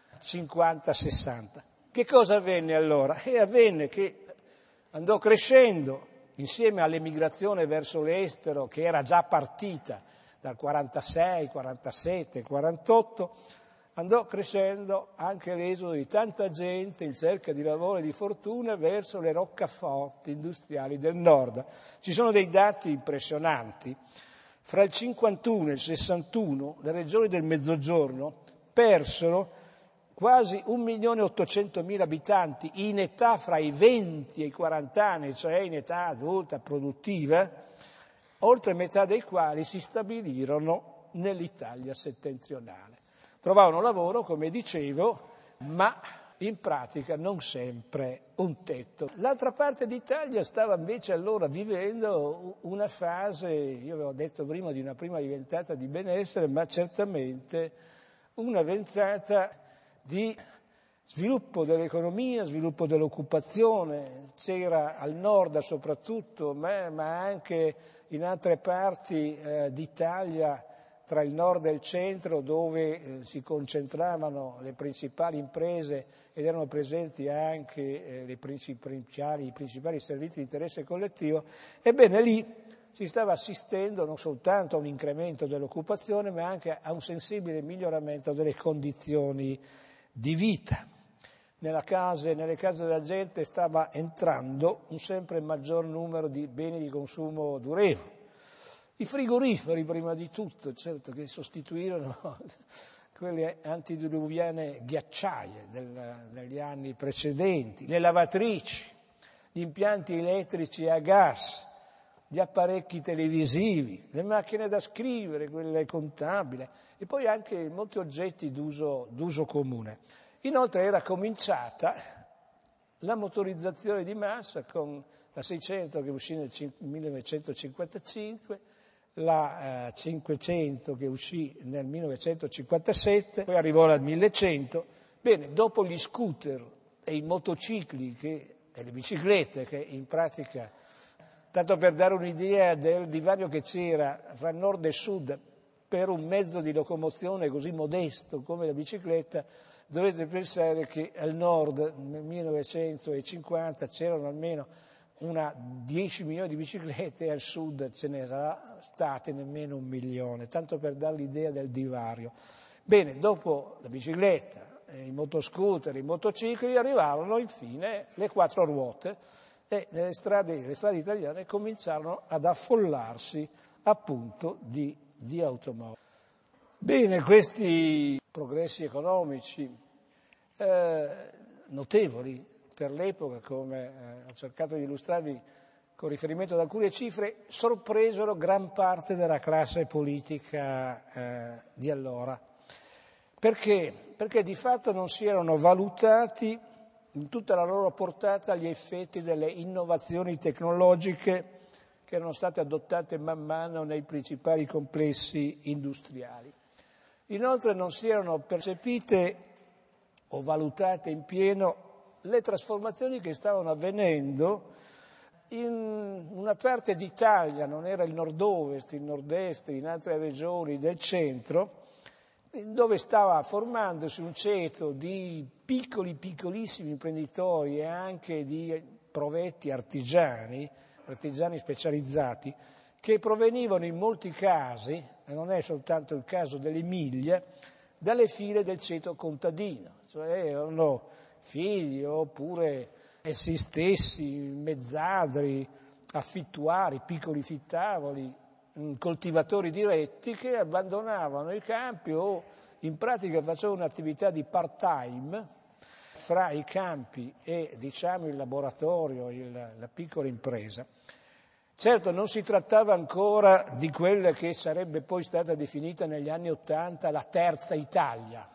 50-60. Che cosa avvenne allora? Avvenne che andò crescendo insieme all'emigrazione verso l'estero che era già partita dal 46, 47, 48, andò crescendo anche l'esodo di tanta gente in cerca di lavoro e di fortuna verso le roccaforti industriali del nord. Ci sono dei dati impressionanti. Fra il 51 e il 61 le regioni del Mezzogiorno persero quasi 1.800.000 abitanti in età fra i 20 e i 40 anni, cioè in età adulta, produttiva, oltre metà dei quali si stabilirono nell'Italia settentrionale. Trovavano lavoro, come dicevo, ma in pratica non sempre un tetto. L'altra parte d'Italia stava invece allora vivendo una fase, io avevo detto prima, di una prima ventata di benessere, ma certamente una ventata di sviluppo dell'economia, sviluppo dell'occupazione. C'era al nord soprattutto, ma anche in altre parti d'Italia, tra il nord e il centro, dove si concentravano le principali imprese ed erano presenti anche i principali servizi di interesse collettivo, ebbene lì si stava assistendo non soltanto a un incremento dell'occupazione, ma anche a un sensibile miglioramento delle condizioni di vita. Nelle case della gente stava entrando un sempre maggior numero di beni di consumo durevole. I frigoriferi, prima di tutto, certo, che sostituirono quelle antidiluviane ghiacciaie degli anni precedenti, le lavatrici, gli impianti elettrici a gas, gli apparecchi televisivi, le macchine da scrivere, quelle contabili, e poi anche molti oggetti d'uso comune. Inoltre era cominciata la motorizzazione di massa con la 600 che uscì nel 1955, la 500 che uscì nel 1957, poi arrivò al 1100. Bene, dopo gli scooter e i motocicli e le biciclette, che in pratica, tanto per dare un'idea del divario che c'era fra nord e sud per un mezzo di locomozione così modesto come la bicicletta, dovete pensare che al nord nel 1950 c'erano almeno 10 milioni di biciclette e al sud ce ne sarà state nemmeno 1 milione, tanto per dare l'idea del divario. Bene, dopo la bicicletta, i motoscooter, i motocicli, arrivarono infine le 4 ruote e le strade italiane cominciarono ad affollarsi appunto di automobili. Bene, questi progressi economici notevoli per l'epoca, come ho cercato di illustrarvi con riferimento ad alcune cifre, sorpresero gran parte della classe politica di allora. Perché? Perché di fatto non si erano valutati in tutta la loro portata gli effetti delle innovazioni tecnologiche che erano state adottate man mano nei principali complessi industriali. Inoltre non si erano percepite o valutate in pieno le trasformazioni che stavano avvenendo in una parte d'Italia, non era il nord-ovest, il nord-est, in altre regioni del centro, dove stava formandosi un ceto di piccolissimi imprenditori e anche di provetti artigiani specializzati, che provenivano in molti casi, e non è soltanto il caso dell'Emilia, dalle file del ceto contadino, cioè erano figli oppure essi stessi mezzadri, affittuari, piccoli fittavoli, coltivatori diretti che abbandonavano i campi o in pratica facevano un'attività di part-time fra i campi e il laboratorio, la piccola impresa. Certo, non si trattava ancora di quella che sarebbe poi stata definita negli anni '80 la terza Italia,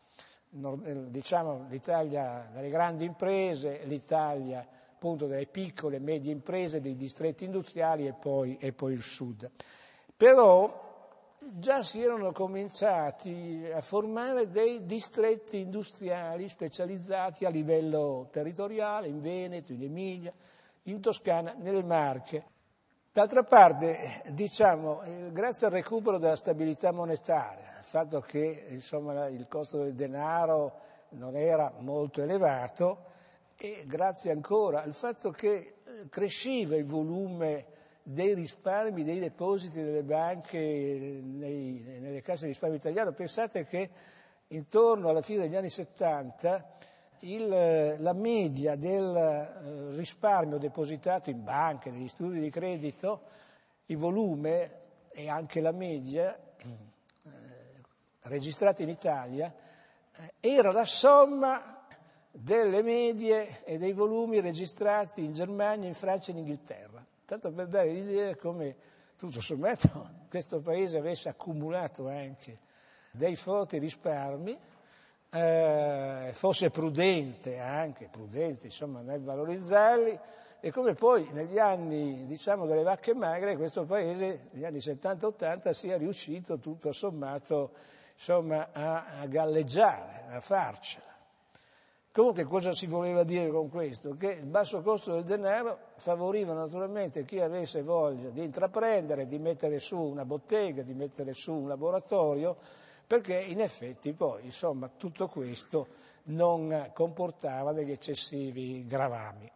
l'Italia delle grandi imprese, l'Italia appunto delle piccole e medie imprese, dei distretti industriali e poi il Sud. Però già si erano cominciati a formare dei distretti industriali specializzati a livello territoriale, in Veneto, in Emilia, in Toscana, nelle Marche. D'altra parte, grazie al recupero della stabilità monetaria, il fatto che il costo del denaro non era molto elevato, e grazie ancora al fatto che cresceva il volume dei risparmi, dei depositi delle banche nelle casse di risparmio italiane. Pensate che intorno alla fine degli anni '70 la media del risparmio depositato in banche, negli istituti di credito, il volume e anche la media registrati in Italia era la somma delle medie e dei volumi registrati in Germania, in Francia e in Inghilterra. Tanto per dare l'idea come, tutto sommato, questo paese avesse accumulato anche dei forti risparmi, fosse prudente nel valorizzarli, e come poi negli anni delle vacche magre questo paese, negli anni 70-80, sia riuscito tutto sommato a galleggiare, a farcela. Comunque cosa si voleva dire con questo? Che il basso costo del denaro favoriva naturalmente chi avesse voglia di intraprendere, di mettere su una bottega, di mettere su un laboratorio, perché in effetti poi tutto questo non comportava degli eccessivi gravami.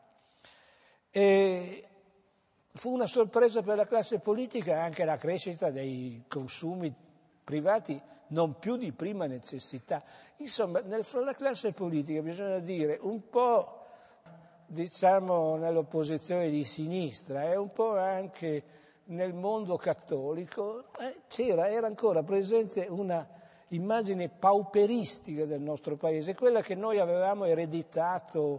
E fu una sorpresa per la classe politica anche la crescita dei consumi privati non più di prima necessità. Insomma, nella classe politica bisogna dire un po', nell'opposizione di sinistra e un po' anche nel mondo cattolico, era ancora presente una immagine pauperistica del nostro paese, quella che noi avevamo ereditato,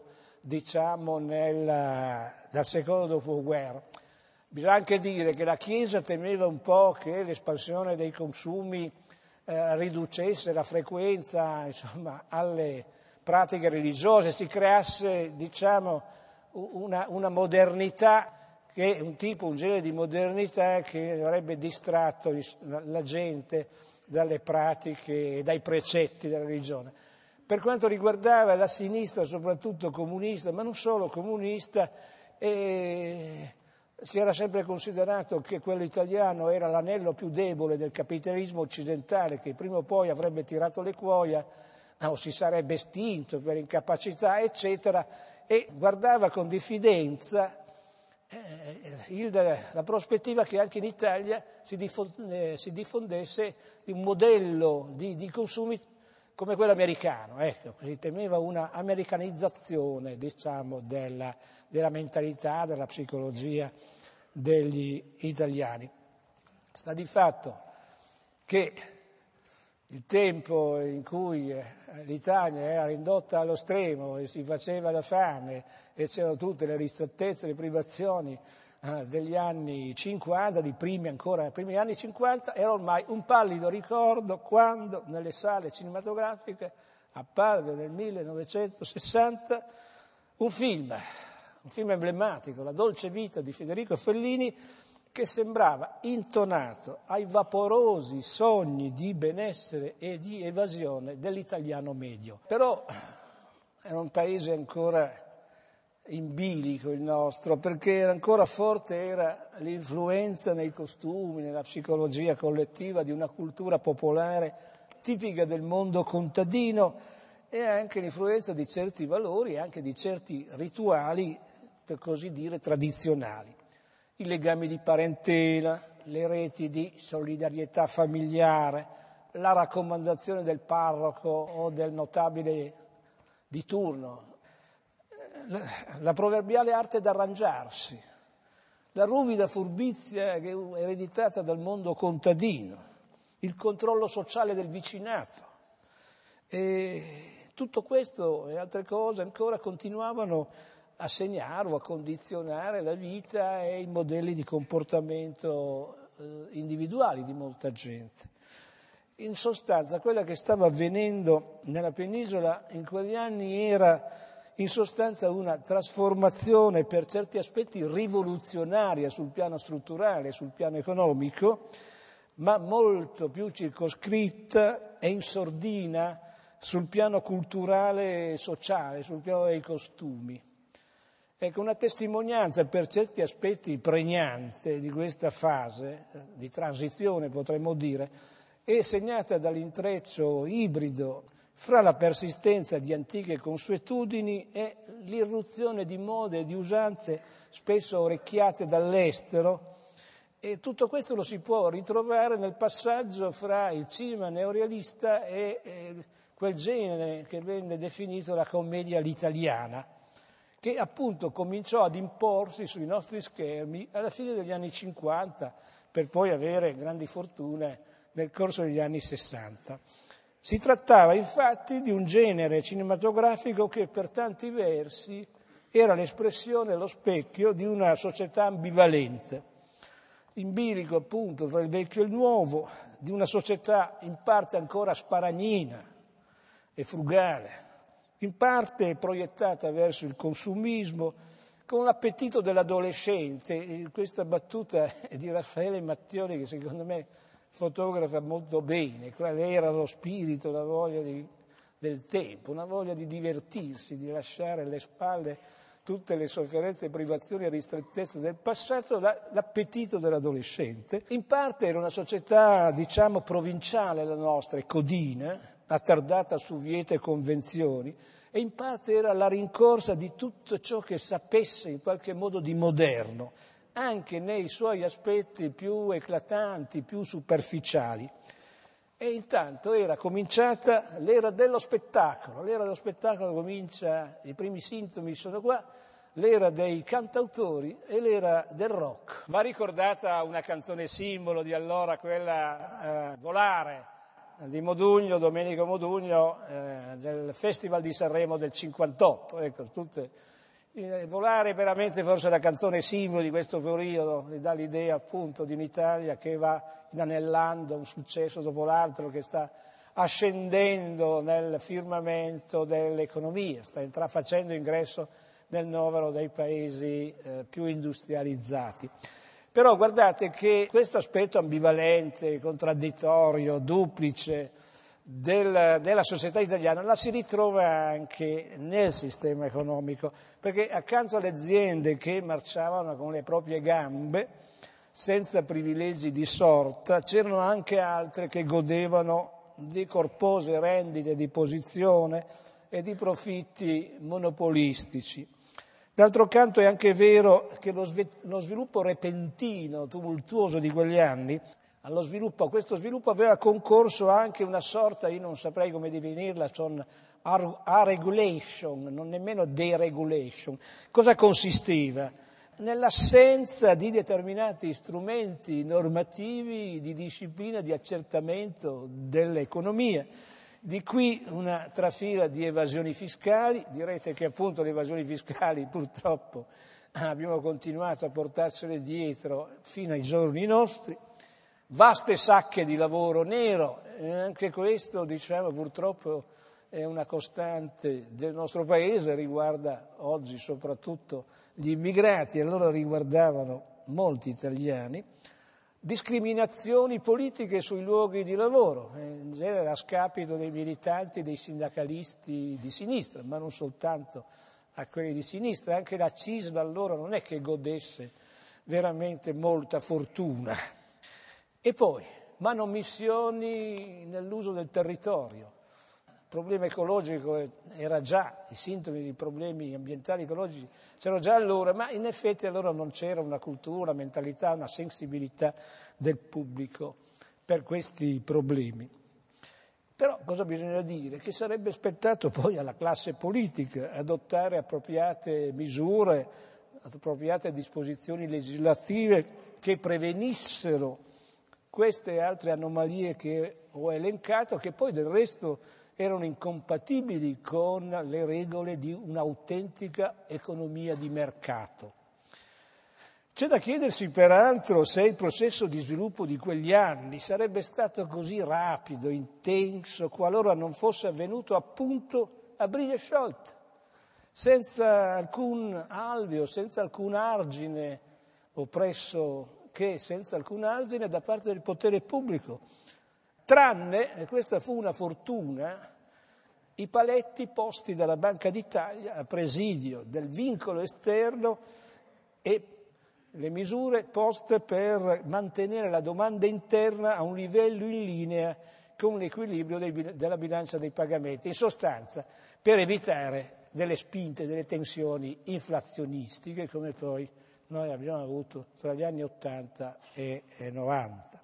dal secondo dopoguerra. Bisogna anche dire che la Chiesa temeva un po' che l'espansione dei consumi riducesse la frequenza, alle pratiche religiose, si creasse, una modernità un genere di modernità che avrebbe distratto la gente dalle pratiche e dai precetti della religione. Per quanto riguardava la sinistra, soprattutto comunista, ma non solo comunista, si era sempre considerato che quello italiano era l'anello più debole del capitalismo occidentale, che prima o poi avrebbe tirato le cuoia o si sarebbe estinto per incapacità, eccetera, e guardava con diffidenza la prospettiva che anche in Italia si diffondesse un modello di consumi come quello americano. Si temeva una americanizzazione, della mentalità, della psicologia degli italiani. Sta di fatto che il tempo in cui l'Italia era ridotta allo stremo e si faceva la fame e c'erano tutte le ristrettezze, le privazioni degli anni 50, i primi anni 50, era ormai un pallido ricordo quando nelle sale cinematografiche apparve nel 1960 un film emblematico, La dolce vita di Federico Fellini, che sembrava intonato ai vaporosi sogni di benessere e di evasione dell'italiano medio. Però era un paese ancora in bilico il nostro, perché ancora forte era l'influenza nei costumi, nella psicologia collettiva di una cultura popolare tipica del mondo contadino, e anche l'influenza di certi valori, anche di certi rituali, per così dire, tradizionali. I legami di parentela, le reti di solidarietà familiare, la raccomandazione del parroco o del notabile di turno, la proverbiale arte d'arrangiarsi, la ruvida furbizia che è ereditata dal mondo contadino, il controllo sociale del vicinato. E tutto questo e altre cose ancora continuavano a segnare o a condizionare la vita e i modelli di comportamento individuali di molta gente. In sostanza, quella che stava avvenendo nella penisola in quegli anni era in sostanza una trasformazione per certi aspetti rivoluzionaria sul piano strutturale, sul piano economico, ma molto più circoscritta e in sordina sul piano culturale e sociale, sul piano dei costumi. Ecco, una testimonianza per certi aspetti pregnante di questa fase di transizione, potremmo dire, è segnata dall'intreccio ibrido fra la persistenza di antiche consuetudini e l'irruzione di mode e di usanze spesso orecchiate dall'estero, e tutto questo lo si può ritrovare nel passaggio fra il cinema neorealista e quel genere che venne definito la commedia all'italiana, che appunto cominciò ad imporsi sui nostri schermi alla fine degli anni 50, per poi avere grandi fortune nel corso degli anni 60. Si trattava infatti di un genere cinematografico che per tanti versi era l'espressione, lo specchio di una società ambivalente, in bilico appunto fra il vecchio e il nuovo, di una società in parte ancora sparagnina e frugale, in parte proiettata verso il consumismo, con l'appetito dell'adolescente. Questa battuta è di Raffaele Mattioli, che secondo me fotografa molto bene qual era lo spirito, la voglia del tempo, una voglia di divertirsi, di lasciare alle spalle tutte le sofferenze, privazioni e ristrettezze del passato, l'appetito dell'adolescente. In parte era una società, diciamo, provinciale la nostra, codina, attardata su viete e convenzioni, e in parte era la rincorsa di tutto ciò che sapesse in qualche modo di moderno, anche nei suoi aspetti più eclatanti, più superficiali. E intanto era cominciata l'era dello spettacolo. L'era dello spettacolo comincia, i primi sintomi sono qua, l'era dei cantautori e l'era del rock. Va ricordata una canzone simbolo di allora, quella Volare, di Modugno, Domenico Modugno, del Festival di Sanremo del 58. Ecco, Volare veramente forse la canzone simbolo di questo periodo, che dà l'idea appunto di un'Italia che va inanellando un successo dopo l'altro, che sta ascendendo nel firmamento dell'economia, sta facendo ingresso nel novero dei paesi più industrializzati. Però guardate che questo aspetto ambivalente, contraddittorio, duplice della società italiana la si ritrova anche nel sistema economico, perché accanto alle aziende che marciavano con le proprie gambe, senza privilegi di sorta, c'erano anche altre che godevano di corpose rendite di posizione e di profitti monopolistici. D'altro canto è anche vero che lo sviluppo repentino, tumultuoso di quegli anni, a questo sviluppo aveva concorso anche una sorta, io non saprei come definirla, sono a-regulation, non nemmeno deregulation. Cosa consisteva? Nell'assenza di determinati strumenti normativi di disciplina, di accertamento dell'economia. Di qui una trafila di evasioni fiscali. Direte che appunto le evasioni fiscali purtroppo abbiamo continuato a portarsele dietro fino ai giorni nostri. Vaste sacche di lavoro nero, anche questo diciamo purtroppo è una costante del nostro paese, riguarda oggi soprattutto gli immigrati, allora riguardavano molti italiani. Discriminazioni politiche sui luoghi di lavoro, in genere a scapito dei militanti, dei sindacalisti di sinistra, ma non soltanto a quelli di sinistra, anche la CISL allora non è che godesse veramente molta fortuna. E poi manomissioni nell'uso del territorio. Il problema ecologico era già, i sintomi di problemi ambientali ecologici c'erano già allora, ma in effetti allora non c'era una cultura, una mentalità, una sensibilità del pubblico per questi problemi. Però cosa bisogna dire? Che sarebbe spettato poi alla classe politica adottare appropriate misure, appropriate disposizioni legislative che prevenissero queste e altre anomalie che ho elencato, che poi del resto erano incompatibili con le regole di un'autentica economia di mercato. C'è da chiedersi peraltro se il processo di sviluppo di quegli anni sarebbe stato così rapido, intenso, qualora non fosse avvenuto appunto a briglie sciolte, senza alcun alveo, senza alcun argine, o pressoché senza alcun argine da parte del potere pubblico, tranne, e questa fu una fortuna, i paletti posti dalla Banca d'Italia a presidio del vincolo esterno e le misure poste per mantenere la domanda interna a un livello in linea con l'equilibrio della bilancia dei pagamenti, in sostanza per evitare delle spinte, delle tensioni inflazionistiche come poi noi abbiamo avuto tra gli anni 80 e 90.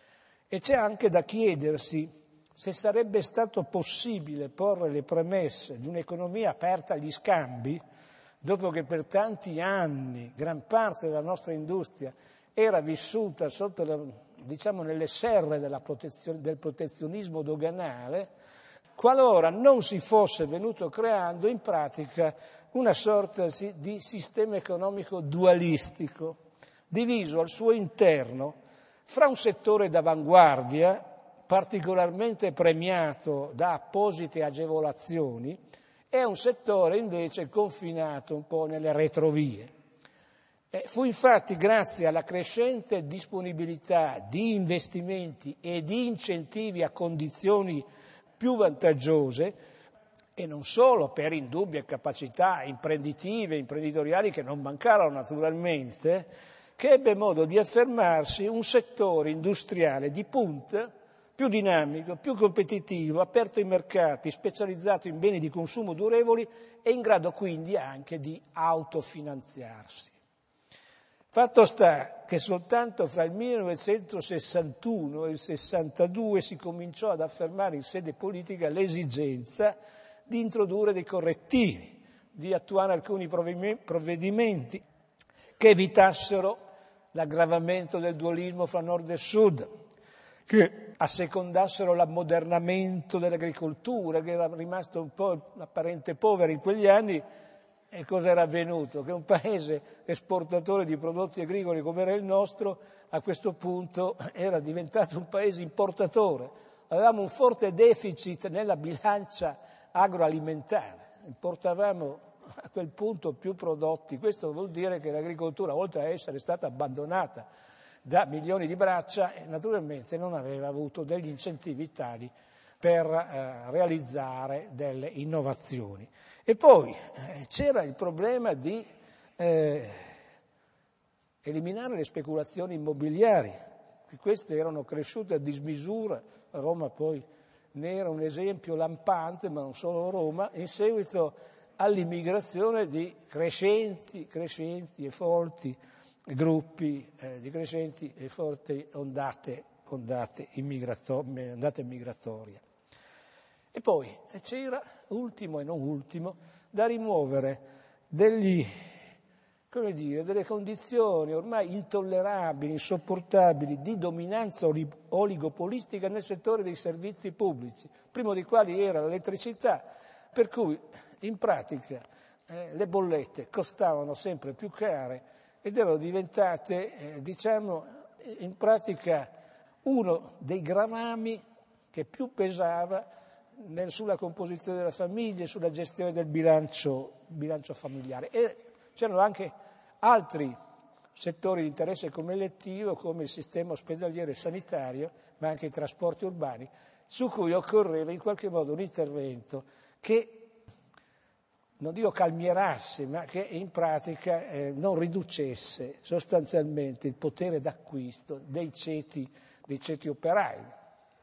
E c'è anche da chiedersi se sarebbe stato possibile porre le premesse di un'economia aperta agli scambi, dopo che per tanti anni gran parte della nostra industria era vissuta sotto nelle serre del protezionismo doganale, qualora non si fosse venuto creando in pratica una sorta di sistema economico dualistico, diviso al suo interno fra un settore d'avanguardia, particolarmente premiato da apposite agevolazioni, e un settore invece confinato un po' nelle retrovie. Fu infatti grazie alla crescente disponibilità di investimenti e di incentivi a condizioni più vantaggiose, e non solo per indubbie capacità imprenditive, imprenditoriali che non mancarono naturalmente, che ebbe modo di affermarsi un settore industriale di punta, più dinamico, più competitivo, aperto ai mercati, specializzato in beni di consumo durevoli e in grado quindi anche di autofinanziarsi. Fatto sta che soltanto fra il 1961 e il 62 si cominciò ad affermare in sede politica l'esigenza di introdurre dei correttivi, di attuare alcuni provvedimenti che evitassero l'aggravamento del dualismo fra nord e sud, che assecondassero l'ammodernamento dell'agricoltura, che era rimasto un po' apparente povera in quegli anni. E cosa era avvenuto? Che un paese esportatore di prodotti agricoli come era il nostro, a questo punto era diventato un paese importatore. Avevamo un forte deficit nella bilancia agroalimentare, importavamo a quel punto più prodotti. Questo vuol dire che l'agricoltura, oltre a essere stata abbandonata da milioni di braccia, naturalmente non aveva avuto degli incentivi tali per realizzare delle innovazioni. E poi c'era il problema di eliminare le speculazioni immobiliari, che queste erano cresciute a dismisura. Roma poi ne era un esempio lampante, ma non solo Roma, in seguito all'immigrazione di crescenti e forti gruppi, di crescenti e forti ondate migratorie. E poi c'era, ultimo e non ultimo, da rimuovere delle condizioni ormai intollerabili, insopportabili di dominanza oligopolistica nel settore dei servizi pubblici, primo dei quali era l'elettricità, per cui in pratica le bollette costavano sempre più care ed erano diventate, in pratica uno dei gravami che più pesava sulla composizione della famiglia e sulla gestione del bilancio familiare. E c'erano anche altri settori di interesse come elettivo, come il sistema ospedaliero e sanitario, ma anche i trasporti urbani, su cui occorreva in qualche modo un intervento che non dico calmierasse, ma che in pratica non riducesse sostanzialmente il potere d'acquisto dei ceti operai.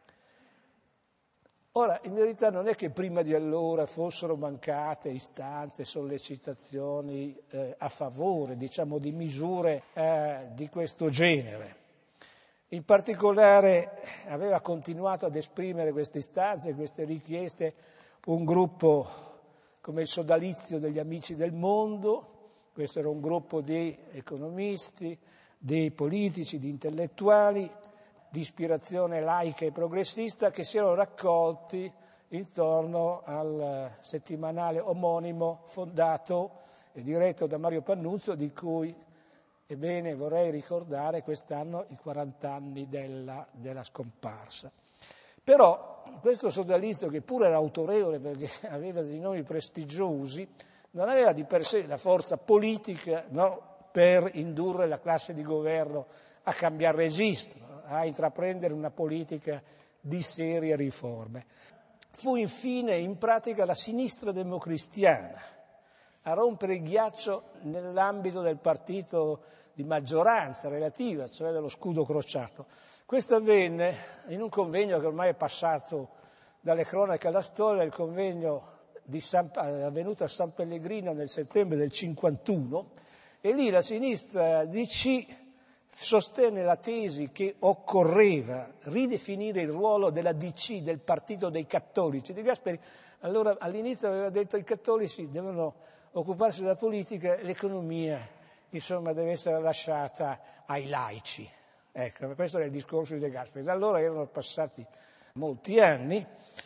Ora, in verità non è che prima di allora fossero mancate istanze, sollecitazioni a favore, diciamo, di misure di questo genere. In particolare aveva continuato ad esprimere queste istanze, queste richieste, un gruppo come il Sodalizio degli Amici del Mondo. Questo era un gruppo di economisti, di politici, di intellettuali, di ispirazione laica e progressista, che si erano raccolti intorno al settimanale omonimo fondato e diretto da Mario Pannuzzo, di cui, ebbene, vorrei ricordare quest'anno i 40 anni della scomparsa. Però questo sodalizio, che pure era autorevole perché aveva dei nomi prestigiosi, non aveva di per sé la forza politica, no, per indurre la classe di governo a cambiare registro, a intraprendere una politica di serie riforme. Fu infine in pratica la sinistra democristiana a rompere il ghiaccio nell'ambito del partito di maggioranza relativa, cioè dello scudo crociato. Questo avvenne in un convegno che ormai è passato dalle cronache alla storia, il convegno avvenuto a San Pellegrino nel settembre del 51, e lì la sinistra DC sostenne la tesi che occorreva ridefinire il ruolo della DC, del partito dei cattolici. De Gasperi allora all'inizio aveva detto che i cattolici devono occuparsi della politica, l'economia insomma deve essere lasciata ai laici. Ecco, questo era il discorso di De Gasperi. Da allora erano passati molti anni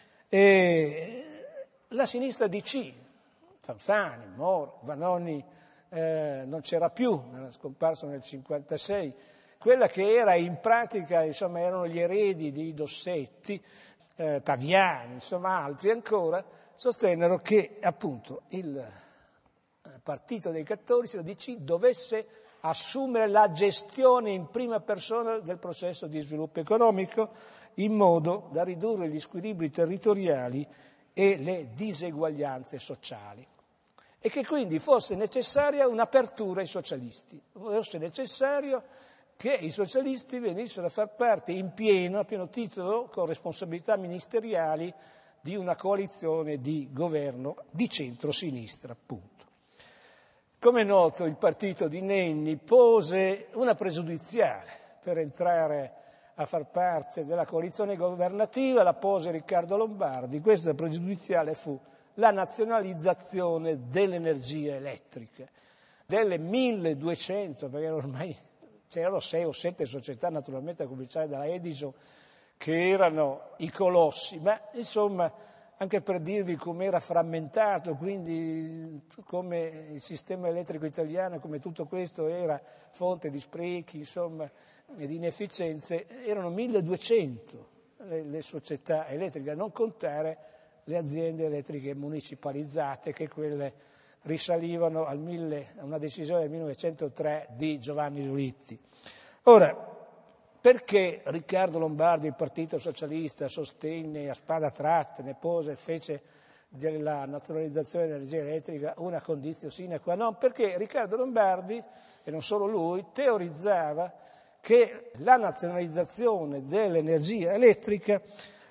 e la sinistra DC, Fanfani, Moro, Vanoni, non c'era più, era scomparso nel 1956, quella che era in pratica, insomma, erano gli eredi di Dossetti, Taviani, insomma altri ancora, sostennero che appunto il partito dei cattolici, la DC, dovesse assumere la gestione in prima persona del processo di sviluppo economico in modo da ridurre gli squilibri territoriali e le diseguaglianze sociali. E che quindi fosse necessaria un'apertura ai socialisti, fosse necessario che i socialisti venissero a far parte a pieno titolo, con responsabilità ministeriali, di una coalizione di governo di centro-sinistra, appunto. Come è noto, il partito di Nenni pose una pregiudiziale per entrare a far parte della coalizione governativa, la pose Riccardo Lombardi. Questa pregiudiziale fu la nazionalizzazione dell'energia elettrica, delle 1200, perché ormai c'erano 6 o 7 società, naturalmente a cominciare dalla Edison, che erano i colossi, ma insomma anche per dirvi come era frammentato, quindi come il sistema elettrico italiano, come tutto questo era fonte di sprechi, insomma, e di inefficienze, erano 1200 le società elettriche, a non contare le aziende elettriche municipalizzate, che quelle risalivano a una decisione del 1903 di Giovanni Giolitti. Ora, perché Riccardo Lombardi, il Partito Socialista, sostenne a spada tratte, fece della nazionalizzazione dell'energia elettrica una condizione sine qua non? Perché Riccardo Lombardi, e non solo lui, teorizzava che la nazionalizzazione dell'energia elettrica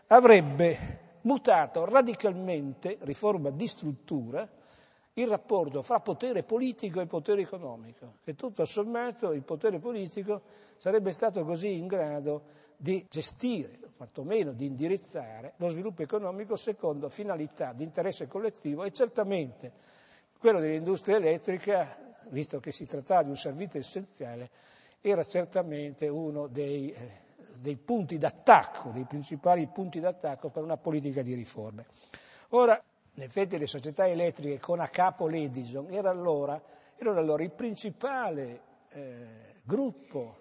avrebbe mutato radicalmente, riforma di struttura, il rapporto fra potere politico e potere economico, che tutto sommato il potere politico sarebbe stato così in grado di gestire, o quantomeno di indirizzare, lo sviluppo economico secondo finalità di interesse collettivo, e certamente quello dell'industria elettrica, visto che si trattava di un servizio essenziale, era certamente uno dei punti d'attacco, dei principali punti d'attacco per una politica di riforme. Ora, in effetti le società elettriche con a capo l'Edison erano allora il principale gruppo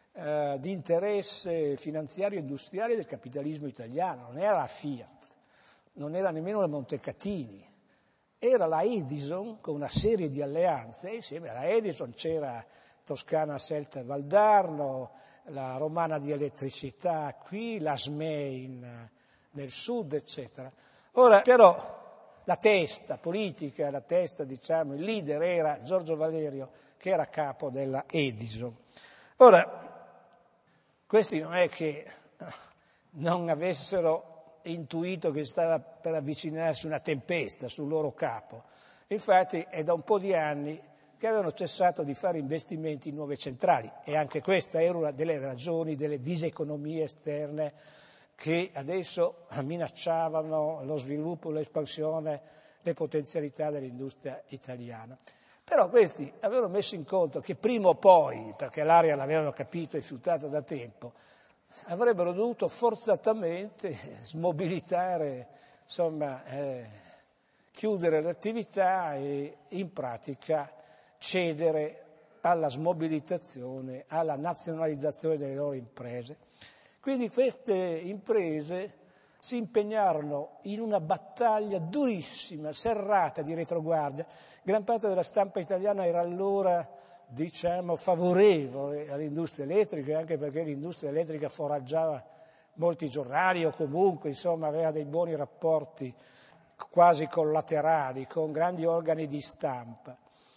di interesse finanziario e industriale del capitalismo italiano. Non era la Fiat, non era nemmeno la Montecatini, era la Edison con una serie di alleanze. Insieme alla Edison c'era Toscana Selta Valdarno, la Romana di Elettricità qui, la SME nel sud, eccetera. Ora, però, la testa politica, la testa, diciamo, il leader era Giorgio Valerio, che era capo della Edison. Ora, questi non è che non avessero intuito che stava per avvicinarsi una tempesta sul loro capo. Infatti è da un po' di anni che avevano cessato di fare investimenti in nuove centrali, e anche questa era una delle ragioni delle diseconomie esterne che adesso minacciavano lo sviluppo, l'espansione, le potenzialità dell'industria italiana. Però questi avevano messo in conto che prima o poi, perché l'area l'avevano capito e fiutata da tempo, avrebbero dovuto forzatamente smobilitare, insomma, chiudere l'attività e in pratica cedere alla smobilitazione, alla nazionalizzazione delle loro imprese. Quindi queste imprese si impegnarono in una battaglia durissima, serrata di retroguardia. Gran parte della stampa italiana era allora, diciamo, favorevole all'industria elettrica, anche perché l'industria elettrica foraggiava molti giornali o comunque, insomma, aveva dei buoni rapporti quasi collaterali con grandi organi di stampa.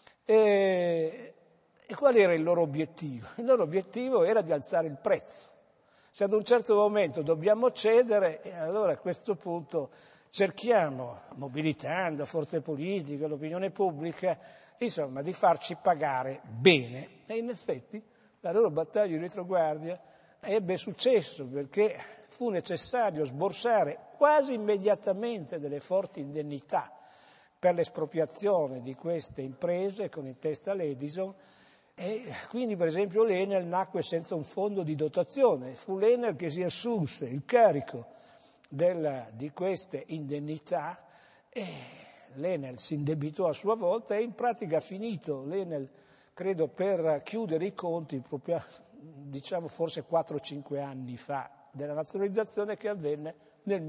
E qual era il loro obiettivo? Il loro obiettivo era di alzare il prezzo. Se ad un certo momento dobbiamo cedere, allora a questo punto cerchiamo, mobilitando forze politiche, l'opinione pubblica, insomma, di farci pagare bene. E in effetti la loro battaglia di retroguardia ebbe successo, perché fu necessario sborsare quasi immediatamente delle forti indennità per l'espropriazione di queste imprese con in testa l'Edison, e quindi per esempio l'Enel nacque senza un fondo di dotazione. Fu l'Enel che si assunse il carico di queste indennità, e l'Enel si indebitò a sua volta e in pratica ha finito l'Enel, credo, per chiudere i conti proprio, diciamo, forse 4-5 anni fa, della nazionalizzazione che avvenne nel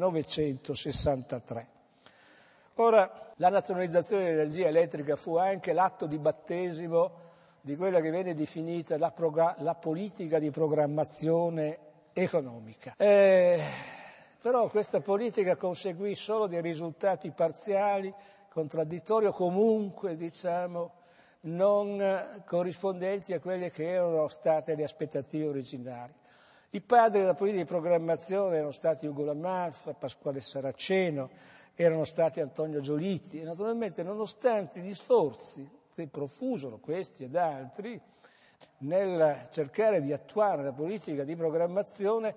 1963. Ora, la nazionalizzazione dell'energia elettrica fu anche l'atto di battesimo di quella che viene definita la politica di programmazione economica. Però questa politica conseguì solo dei risultati parziali, contraddittori o comunque, diciamo, non corrispondenti a quelle che erano state le aspettative originali. I padri della politica di programmazione erano stati Ugo La Malfa, Pasquale Saraceno, erano stati Antonio Giolitti, e naturalmente, nonostante gli sforzi che profusero questi ed altri nel cercare di attuare la politica di programmazione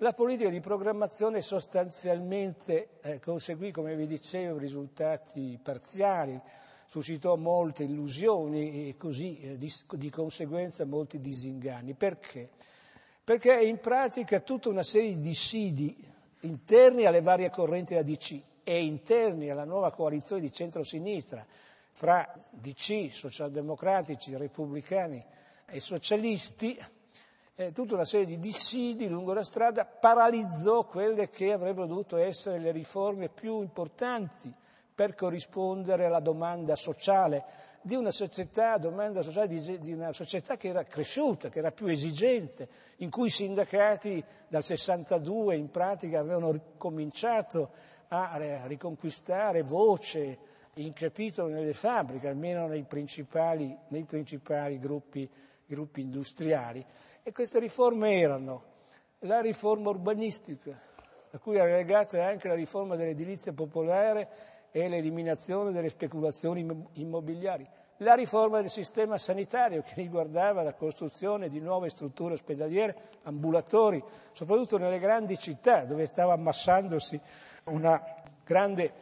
sostanzialmente conseguì, come vi dicevo, risultati parziali, suscitò molte illusioni e così di conseguenza molti disinganni. Perché? Perché in pratica tutta una serie di dissidi interni alle varie correnti della DC e interni alla nuova coalizione di centro-sinistra fra DC, socialdemocratici, repubblicani e socialisti, tutta una serie di dissidi lungo la strada paralizzò quelle che avrebbero dovuto essere le riforme più importanti per corrispondere alla domanda sociale di una società, di una società che era cresciuta, che era più esigente, in cui i sindacati dal 62 in pratica avevano cominciato a riconquistare voce in capitolo nelle fabbriche, almeno nei principali gruppi industriali. E queste riforme erano la riforma urbanistica, a cui era legata anche la riforma dell'edilizia popolare e l'eliminazione delle speculazioni immobiliari, la riforma del sistema sanitario che riguardava la costruzione di nuove strutture ospedaliere, ambulatori, soprattutto nelle grandi città dove stava ammassandosi una grande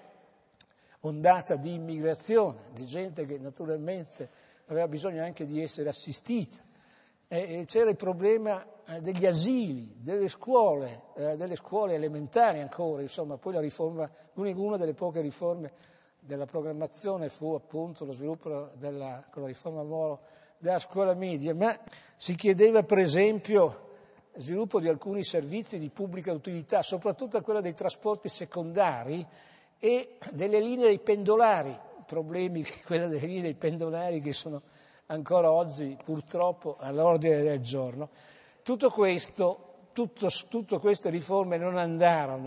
ondata di immigrazione, di gente che naturalmente aveva bisogno anche di essere assistita. E c'era il problema degli asili, delle scuole elementari ancora, insomma, poi una delle poche riforme della programmazione fu appunto lo sviluppo con la riforma Moro della scuola media, ma si chiedeva per esempio sviluppo di alcuni servizi di pubblica utilità, soprattutto quella dei trasporti secondari e delle linee dei pendolari, problemi quella delle linee dei pendolari che sono ancora oggi purtroppo all'ordine del giorno. Tutte queste riforme non andarono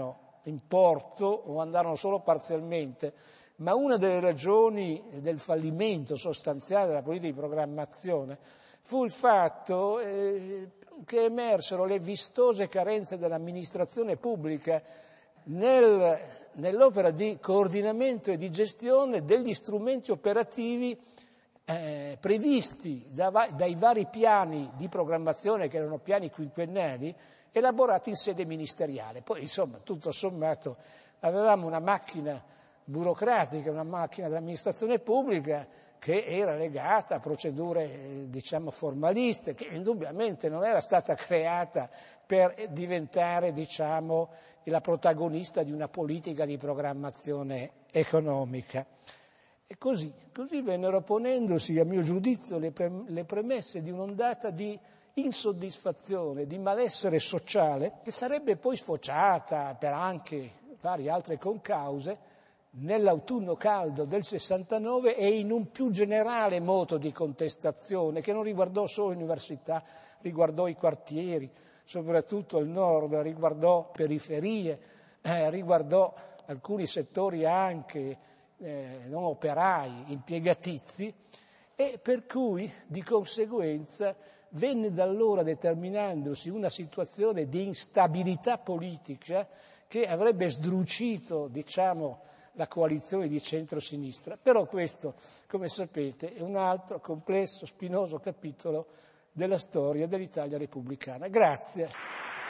in porto o andarono solo parzialmente, ma una delle ragioni del fallimento sostanziale della politica di programmazione fu il fatto che emersero le vistose carenze dell'amministrazione pubblica nell'opera di coordinamento e di gestione degli strumenti operativi previsti dai vari piani di programmazione, che erano piani quinquennali, elaborati in sede ministeriale. Poi, insomma, tutto sommato, avevamo una macchina burocratica, una macchina dell'amministrazione pubblica che era legata a procedure, formaliste, che indubbiamente non era stata creata per diventare, la protagonista di una politica di programmazione economica. E così vennero ponendosi, a mio giudizio, le premesse di un'ondata di insoddisfazione, di malessere sociale, che sarebbe poi sfociata per anche varie altre concause nell'autunno caldo del 69 e in un più generale moto di contestazione che non riguardò solo l'università, riguardò i quartieri, soprattutto il nord, riguardò periferie, riguardò alcuni settori anche non operai, impiegatizi, e per cui di conseguenza venne da allora determinandosi una situazione di instabilità politica che avrebbe sdrucito, la coalizione di centro-sinistra. Però questo, come sapete, è un altro complesso, spinoso capitolo della storia dell'Italia repubblicana. Grazie.